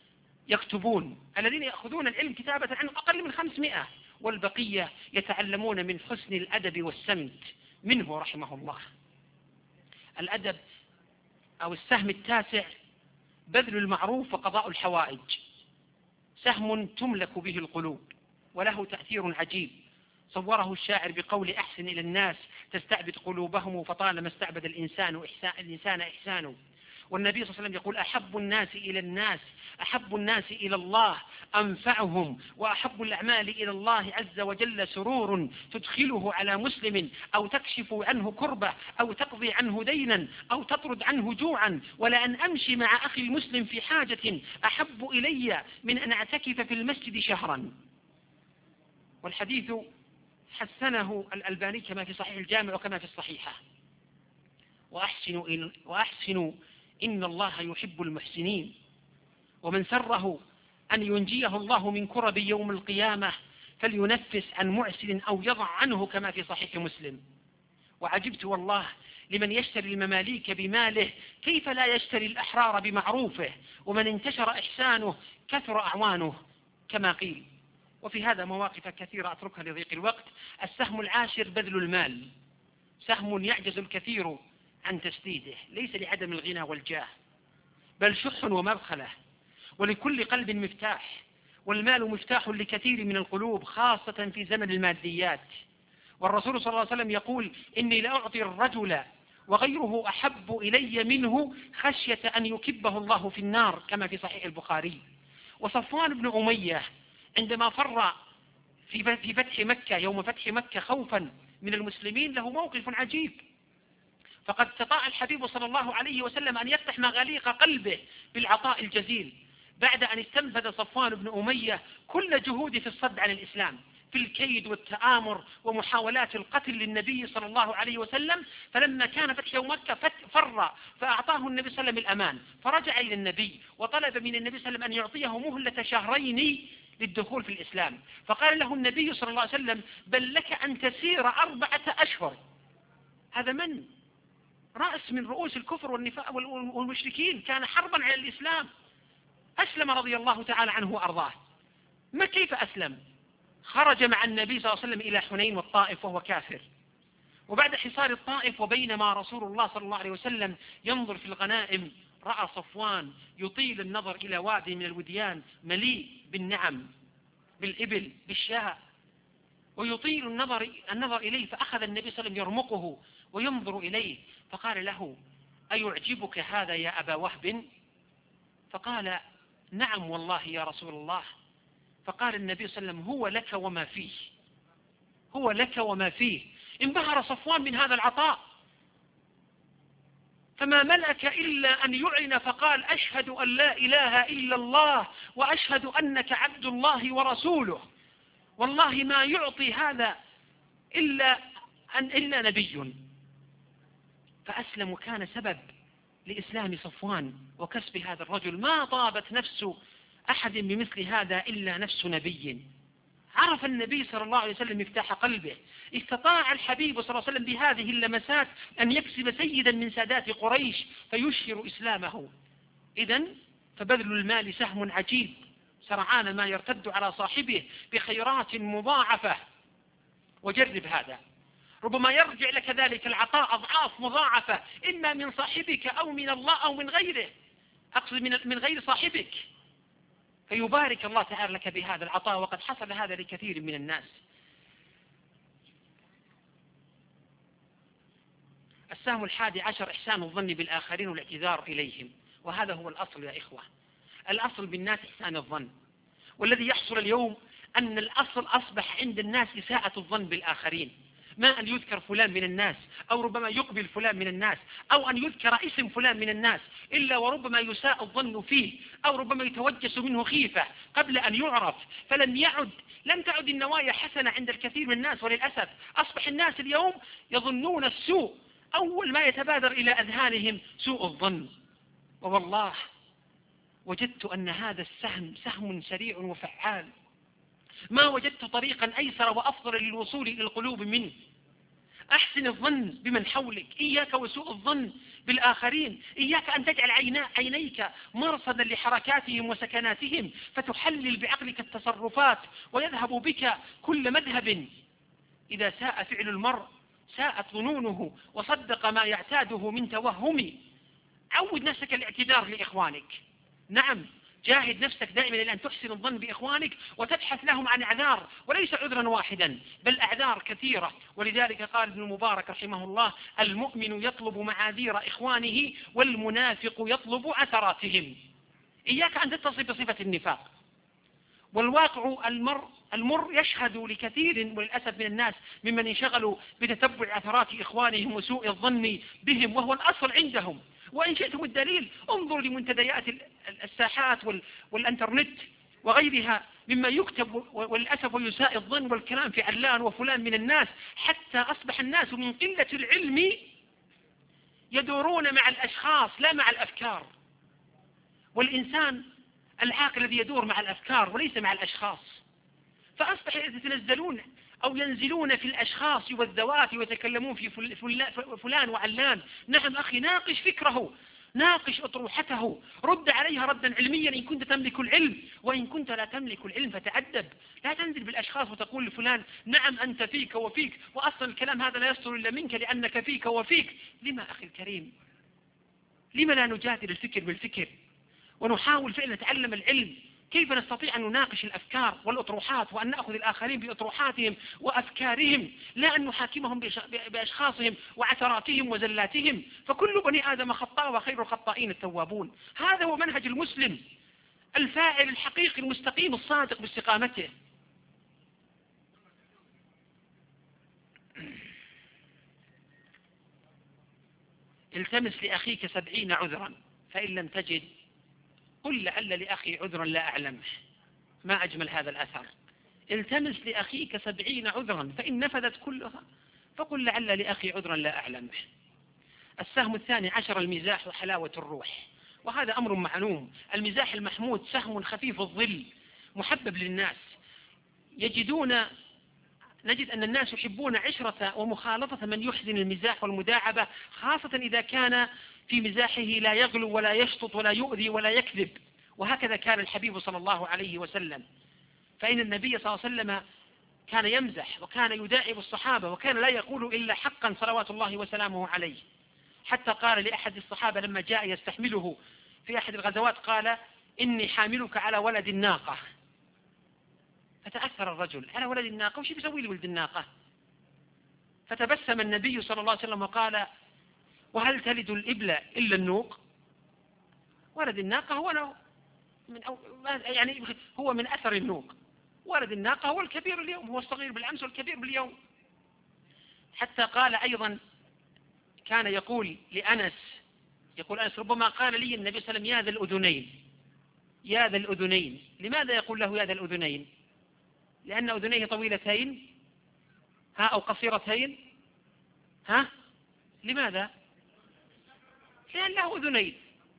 يكتبون، الذين يأخذون العلم كتابة عنه أقل من خمسمائة، والبقية يتعلمون من حسن الأدب والسمت منه رحمه الله. الأدب أو السهم التاسع بذل المعروف وقضاء الحوائج، سهم تملك به القلوب وله تأثير عجيب، صوره الشاعر بقول أحسن إلى الناس تستعبد قلوبهم فطالما استعبد الإنسان إحسان الإنسان إحسانه. والنبي صلى الله عليه وسلم يقول أحب الناس إلى الناس أحب الناس إلى الله أنفعهم، وأحب الأعمال إلى الله عز وجل سرور تدخله على مسلم أو تكشف عنه كربة أو تقضي عنه دينا أو تطرد عنه جوعا، ولأن أمشي مع أخي المسلم في حاجة أحب إلي من أن أعتكف في المسجد شهرا. والحديث حسنه الألباني كما في صحيح الجامع وكما في الصحيحة. وأحسنوا إن, وأحسنوا إن الله يحب المحسنين، ومن سره أن ينجيه الله من كرب يوم القيامة فلينفس عن معسر أو يضع عنه كما في صحيح مسلم. وعجبت والله لمن يشتري المماليك بماله كيف لا يشتري الأحرار بمعروفه، ومن انتشر إحسانه كثر أعوانه كما قيل. وفي هذا مواقف كثيرة أتركها لضيق الوقت. السهم العاشر بذل المال، سهم يعجز الكثير عن تسديده، ليس لعدم الغنى والجاه بل شح ومبخلة، ولكل قلب مفتاح، والمال مفتاح لكثير من القلوب خاصة في زمن الماديات. والرسول صلى الله عليه وسلم يقول إني لأعطي الرجل وغيره أحب إلي منه خشية أن يكبه الله في النار كما في صحيح البخاري. وصفوان بن أمية عندما فر في فتح مكة يوم فتح مكة خوفا من المسلمين له موقف عجيب، فقد استطاع الحبيب صلى الله عليه وسلم أن يفتح مغاليق قلبه بالعطاء الجزيل بعد أن استنفذ صفوان بن أمية كل جهوده في الصد عن الإسلام في الكيد والتآمر ومحاولات القتل للنبي صلى الله عليه وسلم. فلما كان فتح مكة فر فأعطاه النبي صلى الله عليه وسلم الأمان، فرجع إلى النبي وطلب من النبي صلى الله عليه وسلم أن يعطيه مهلة شهرين للدخول في الإسلام. فقال له النبي صلى الله عليه وسلم بل لك أن تسير أربعة أشهر. هذا من رأس من رؤوس الكفر والنفاق والمشركين، كان حربا على الإسلام، أسلم رضي الله تعالى عنه وأرضاه. ما كيف أسلم؟ خرج مع النبي صلى الله عليه وسلم إلى حنين والطائف وهو كافر، وبعد حصار الطائف وبينما رسول الله صلى الله عليه وسلم ينظر في الغنائم رأى صفوان يطيل النظر إلى وادي من الوديان مليء بالنعم بالإبل بالشاء، ويطيل النظر, النظر إليه، فأخذ النبي صلى الله عليه وسلم يرمقه وينظر إليه فقال له أيعجبك هذا يا أبا وهب؟ فقال نعم والله يا رسول الله. فقال النبي صلى الله عليه وسلم هو لك وما فيه، هو لك وما فيه. انبهر صفوان من هذا العطاء فما ملك إلا أن يعلن فقال أشهد أن لا إله إلا الله وأشهد أنك عبد الله ورسوله، والله ما يعطي هذا إلا, أن إلا نبي. فأسلم وكان سبب لإسلام صفوان وكسب هذا الرجل. ما طابت نفس أحد بمثل هذا إلا نفس نبي. عرف النبي صلى الله عليه وسلم مفتاح قلبه، استطاع الحبيب صلى الله عليه وسلم بهذه اللمسات أن يكسب سيدا من سادات قريش فيشهر إسلامه. إذن فبذل المال سهم عجيب سرعان ما يرتد على صاحبه بخيرات مضاعفة. وجرب هذا، ربما يرجع لك ذلك العطاء أضعاف مضاعفة إما من صاحبك أو من الله أو من غيره، أقصد من غير صاحبك، فيبارك الله تعالى لك بهذا العطاء، وقد حصل هذا لكثير من الناس. السهم الحادي عشر إحسان الظن بالآخرين والاعتذار إليهم، وهذا هو الأصل يا إخوة. الأصل بالناس إحسان الظن، والذي يحصل اليوم أن الأصل أصبح عند الناس إساءة الظن بالآخرين، ما أن يذكر فلان من الناس أو ربما يقبل فلان من الناس أو أن يذكر اسم فلان من الناس إلا وربما يساء الظن فيه أو ربما يتوجس منه خيفة قبل أن يعرف، فلم يعد لم تعد النوايا حسنة عند الكثير من الناس. وللأسف أصبح الناس اليوم يظنون السوء، أول ما يتبادر إلى أذهانهم سوء الظن. ووالله وجدت أن هذا السهم سهم سريع وفعال، ما وجدت طريقا أيسر وأفضل للوصول إلى القلوب منه. أحسن الظن بمن حولك، إياك وسوء الظن بالآخرين، إياك أن تجعل عينا عينيك مرصدا لحركاتهم وسكناتهم فتحلل بعقلك التصرفات ويذهب بك كل مذهب. إذا ساء فعل المرء ساءت ظنونه وصدق ما يعتاده من توهم. عود نفسك الاعتذار لإخوانك، نعم جاهد نفسك دائما إلى أن تحسن الظن بإخوانك وتبحث لهم عن أعذار، وليس عذرا واحدا بل أعذار كثيرة. ولذلك قال ابن المبارك رحمه الله: المؤمن يطلب معاذير إخوانه والمنافق يطلب عثراتهم. إياك أن تتصف بصفة النفاق. والواقع المر, المر يشهد لكثير وللأسف من الناس ممن انشغلوا بتتبع عثرات إخوانهم وسوء الظن بهم، وهو الأصل عندهم. وإن شئتم الدليل انظروا لمنتديات الساحات والانترنت وغيرها مما يكتب وللأسف ويساء الظن والكلام في علان وفلان من الناس، حتى أصبح الناس من قلة العلم يدورون مع الأشخاص لا مع الأفكار. والإنسان العاقل الذي يدور مع الأفكار وليس مع الأشخاص. فأصبح يتنزلون أو ينزلون في الأشخاص والذوات ويتكلمون في فلان وعلان. نعم أخي، ناقش فكره، ناقش أطروحته، رد عليها ردا علميا إن كنت تملك العلم، وإن كنت لا تملك العلم فتعدب. لا تنزل بالأشخاص وتقول لفلان نعم أنت فيك وفيك، وأصلا الكلام هذا لا يصدر إلا منك لأنك فيك وفيك. لما أخي الكريم؟ لما لا نجادل الفكر بالفكر ونحاول فعلا نتعلم العلم؟ كيف نستطيع أن نناقش الأفكار والأطروحات وأن نأخذ الآخرين بأطروحاتهم وأفكارهم، لا أن نحاكمهم بأشخاصهم وعثراتهم وزلاتهم. فكل بني آدم خطاء وخير الخطائين التوابون. هذا هو منهج المسلم الفاعل الحقيقي المستقيم الصادق باستقامته. التمس لأخيك سبعين عذرا فإن لم تجد قل لعل لأخي عذرا لا أعلمه. ما أجمل هذا الأثر. التمس لأخيك سبعين عذرا فإن نفذت كلها فقل لعل لأخي عذرا لا أعلمه. السهم الثاني عشر: المزاح وحلاوة الروح. وهذا أمر معلوم. المزاح المحمود سهم خفيف الظل محبب للناس. يجدون نجد أن الناس يحبون عشرة ومخالطة من يحزن المزاح والمداعبة، خاصة إذا كان في مزاحه لا يغلو ولا يشطط ولا يؤذي ولا يكذب. وهكذا كان الحبيب صلى الله عليه وسلم، فإن النبي صلى الله عليه وسلم كان يمزح وكان يداعب الصحابة وكان لا يقول إلا حقا صلوات الله وسلامه عليه. حتى قال لأحد الصحابة لما جاء يستحمله في أحد الغزوات قال: إني حاملك على ولد الناقة. فتأثر الرجل: على ولد الناقة؟ وش بيسوي لي ولد الناقة؟ فتبسم النبي صلى الله عليه وسلم وقال: وهل تلد الإبل إلا النوق؟ ولد الناقة هو من أو يعني هو من أثر النوق. ولد الناقة هو الكبير اليوم، هو الصغير بالأمس والكبير باليوم. حتى قال أيضا، كان يقول لأنس، يقول أنس: ربما قال لي النبي صلى الله عليه وسلم يا ذا الأذنين، يا ذا الأذنين. لماذا يقول له يا ذا الأذنين؟ لأن أذنيه طويلتين ها أو قصيرتين ها؟ لماذا؟ لأن له أذنين،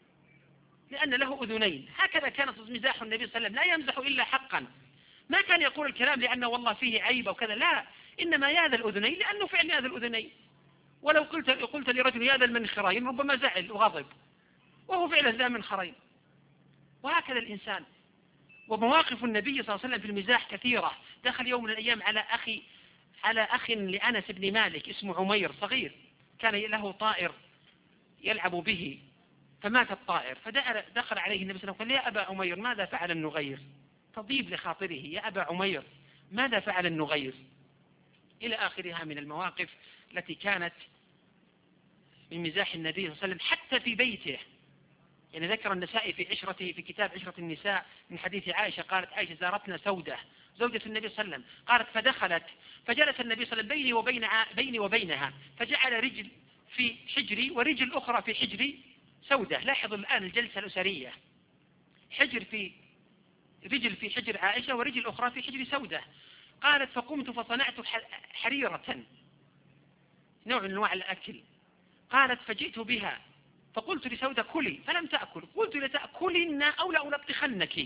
لأن له أذنين. هكذا كانت مزاح النبي صلى الله عليه وسلم، لا يمزح إلا حقا. ما كان يقول الكلام لأنه والله فيه عيب وكذا، لا، إنما يا ذا الأذنين لأنه فعل يا ذا الأذنين. ولو قلت قلت لرجل يا ذا المنخرين ربما زعل وغضب، وهو فعلا ذا منخرين. وهكذا الإنسان. ومواقف النبي صلى الله عليه وسلم في المزاح كثيرة. دخل يوم من الأيام على أخي على أخ لأنس بن مالك اسمه عمير صغير، كان له طائر يلعب به فمات الطائر. فدخل عليه النبي صلى الله عليه وسلم قال: يا أبا عمير ماذا فعل النغير؟ تطيب لخاطره: يا أبا عمير ماذا فعل النغير؟ إلى آخرها من المواقف التي كانت من مزاح النبي صلى الله عليه وسلم حتى في بيته. يعني ذكر النسائي في عشرته في كتاب عشرة النساء من حديث عائشة، قالت عائشة: زارتنا سودة زوجة النبي صلى الله عليه وسلم، قالت فدخلت فجلس النبي صلى الله عليه وسلم بيني وبين بيني وبينها، فجعل رجل في حجري ورجل أخرى في حجري سودة. لاحظوا الآن الجلسة الأسرية، حجر في رجل في حجر عائشة ورجل أخرى في حجر سودة. قالت فقمت فصنعت حريرة، نوع من أنواع الأكل. قالت فجئت بها فقلت لسودة كلي فلم تأكل، قلت لتأكلن أو لألطخنك.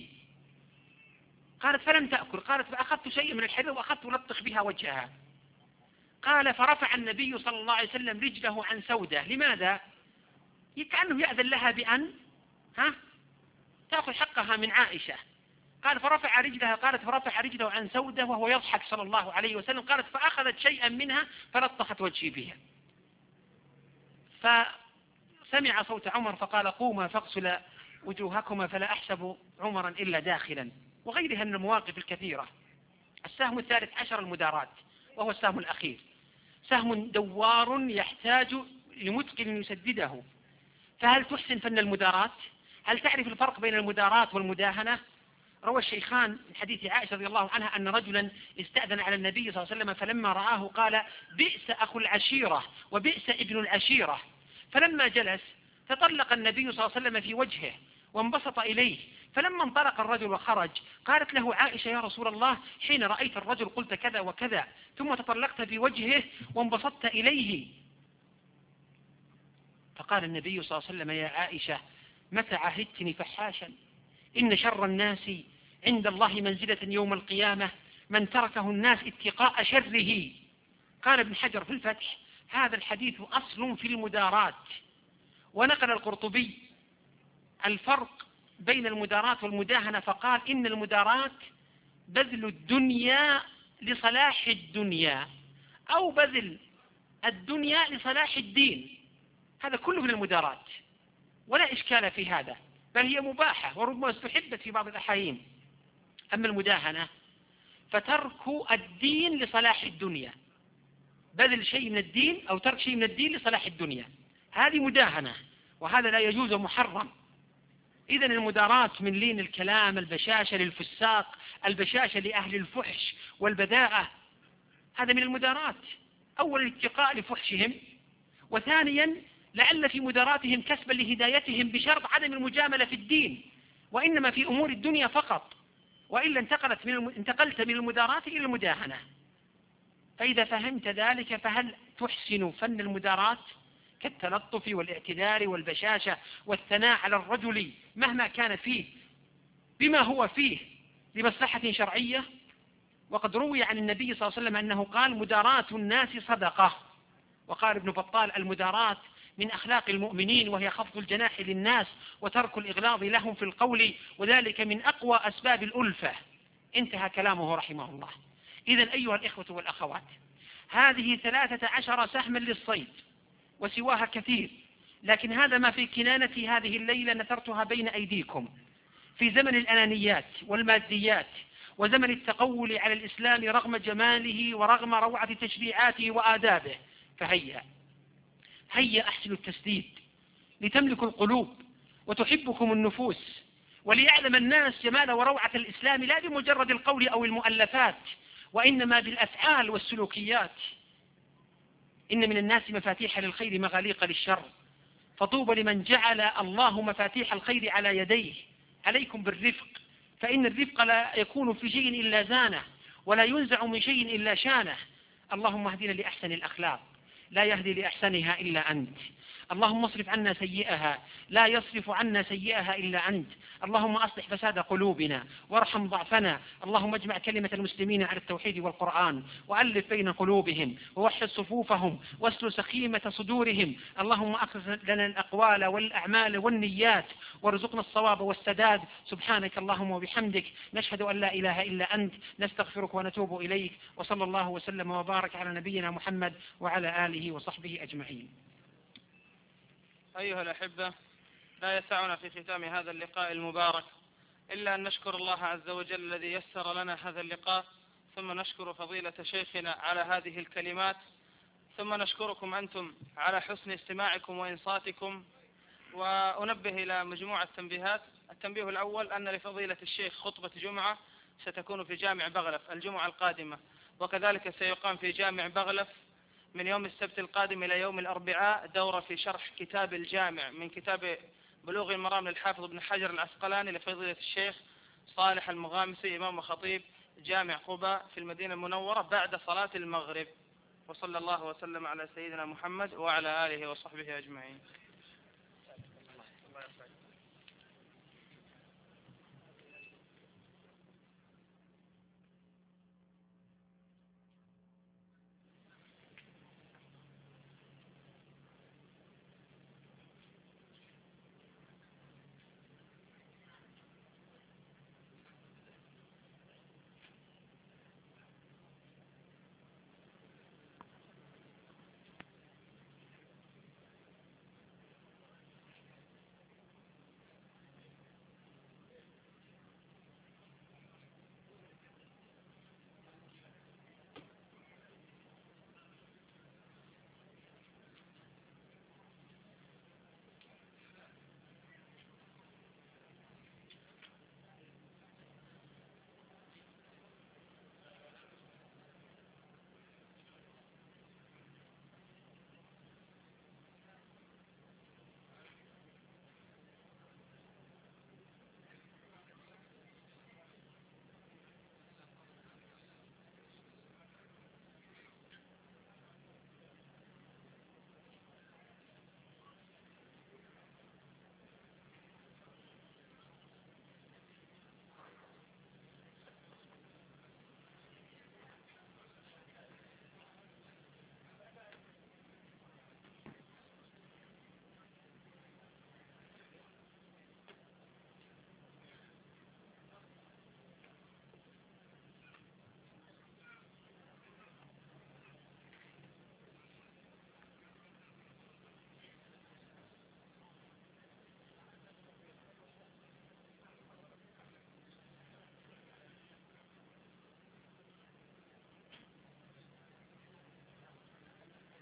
قالت فلم تأكل. قالت فأخذت شيء من الحرير وأخذت ألطخ بها وجهها. قال فرفع النبي صلى الله عليه وسلم رجله عن سودة. لماذا؟ كأنه يأذن لها بأن ها تأخذ حقها من عائشة. قال فرفع رجلها، قالت فرفع رجله عن سودة وهو يضحك صلى الله عليه وسلم. قالت فأخذت شيئا منها فلطخت وجهي بها. فسمع صوت عمر فقال قوما فاغسلا وجوهكما فلا أحسب عمرا إلا داخلا، وغيرها من المواقف الكثيرة. السهم الثالث عشر المداراة، وهو السهم الأخير، سهم دوار يحتاج لمتقن يسدده. فهل تحسن فن المداراة؟ هل تعرف الفرق بين المداراة والمداهنة؟ روى الشيخان من حديث عائشة رضي الله عنها أن رجلا استأذن على النبي صلى الله عليه وسلم، فلما رآه قال بئس أخو العشيرة وبئس ابن العشيرة. فلما جلس تطلق النبي صلى الله عليه وسلم في وجهه وانبسط إليه. فلما انطلق الرجل وخرج قالت له عائشة يا رسول الله حين رأيت الرجل قلت كذا وكذا ثم تطلقت في وجهه وانبسطت إليه. فقال النبي صلى الله عليه وسلم يا عائشة متى عهدتني فحاشا؟ إن شر الناس عند الله منزلة يوم القيامة من تركه الناس اتقاء شره. قال ابن حجر في الفتح هذا الحديث أصل في المداراة. ونقل القرطبي الفرق بين المداراة والمداهنة فقال إن المداراة بذل الدنيا لصلاح الدنيا أو بذل الدنيا لصلاح الدين، هذا كله من المداراة ولا إشكال في هذا، بل هي مباحة وربما استحبت في بعض الأحايين. أما المداهنة فترك الدين لصلاح الدنيا، بذل شيء من الدين أو ترك شيء من الدين لصلاح الدنيا، هذه مداهنة وهذا لا يجوز محرم. إذن المداراة من لين الكلام، البشاشة للفساق، البشاشة لأهل الفحش والبذاءة، هذا من المداراة. أولا الاتقاء لفحشهم، وثانيا لعل في مداراتهم كسبا لهدايتهم بشرط عدم المجاملة في الدين، وإنما في أمور الدنيا فقط، وإلا انتقلت من الم... انتقلت من المداراة إلى المداهنة. فإذا فهمت ذلك فهل تحسن فن المداراة كالتلطف والاعتذار والبشاشة والثناء على الرجل مهما كان فيه بما هو فيه لمصلحة شرعية؟ وقد روي عن النبي صلى الله عليه وسلم أنه قال مداراة الناس صدقة. وقال ابن بطال المداراة من أخلاق المؤمنين وهي خفض الجناح للناس وترك الإغلاظ لهم في القول، وذلك من أقوى أسباب الألفة. انتهى كلامه رحمه الله. إذن أيها الإخوة والأخوات، هذه ثلاثة عشر سهما للصيد وسواها كثير، لكن هذا ما في كنانة هذه الليلة نثرتها بين أيديكم في زمن الأنانيات والماديات وزمن التقول على الإسلام رغم جماله ورغم روعة تشريعاته وآدابه. فهيا هيا أحسن التسديد لتملك القلوب وتحبكم النفوس، وليعلم الناس جمال وروعة الإسلام لا بمجرد القول أو المؤلفات، وإنما بالأفعال والسلوكيات. إن من الناس مفاتيح للخير مغاليق للشر، فطوبى لمن جعل الله مفاتيح الخير على يديه. عليكم بالرفق، فإن الرفق لا يكون في شيء إلا زانه، ولا ينزع من شيء إلا شانه. اللهم اهدنا لأحسن الأخلاق، لا يهدي لأحسنها إلا أنت. اللهم اصرف عنا سيئها، لا يصرف عنا سيئها إلا أنت. اللهم أصلح فساد قلوبنا وارحم ضعفنا. اللهم اجمع كلمة المسلمين على التوحيد والقرآن، وألف بين قلوبهم ووحد صفوفهم واسل سخيمة صدورهم. اللهم أخلص لنا الأقوال والأعمال والنيات، وارزقنا الصواب والسداد. سبحانك اللهم وبحمدك، نشهد أن لا إله إلا أنت، نستغفرك ونتوب إليك. وصلى الله وسلم وبارك على نبينا محمد وعلى آله وصحبه أجمعين. أيها الأحبة، لا يسعنا في ختام هذا اللقاء المبارك إلا أن نشكر الله عز وجل الذي يسر لنا هذا اللقاء، ثم نشكر فضيلة شيخنا على هذه الكلمات، ثم نشكركم أنتم على حسن استماعكم وإنصاتكم. وأنبه إلى مجموعة تنبيهات. التنبيه الأول أن لفضيلة الشيخ خطبة جمعة ستكون في جامع بغلف الجمعة القادمة، وكذلك سيقام في جامع بغلف من يوم السبت القادم إلى يوم الأربعاء دورة في شرح كتاب الجامع من كتاب بلوغ المرام للحافظ ابن حجر العسقلاني لفضيلة الشيخ صالح المغامسي إمام وخطيب جامع قباء في المدينة المنورة بعد صلاة المغرب. وصلى الله وسلم على سيدنا محمد وعلى آله وصحبه أجمعين.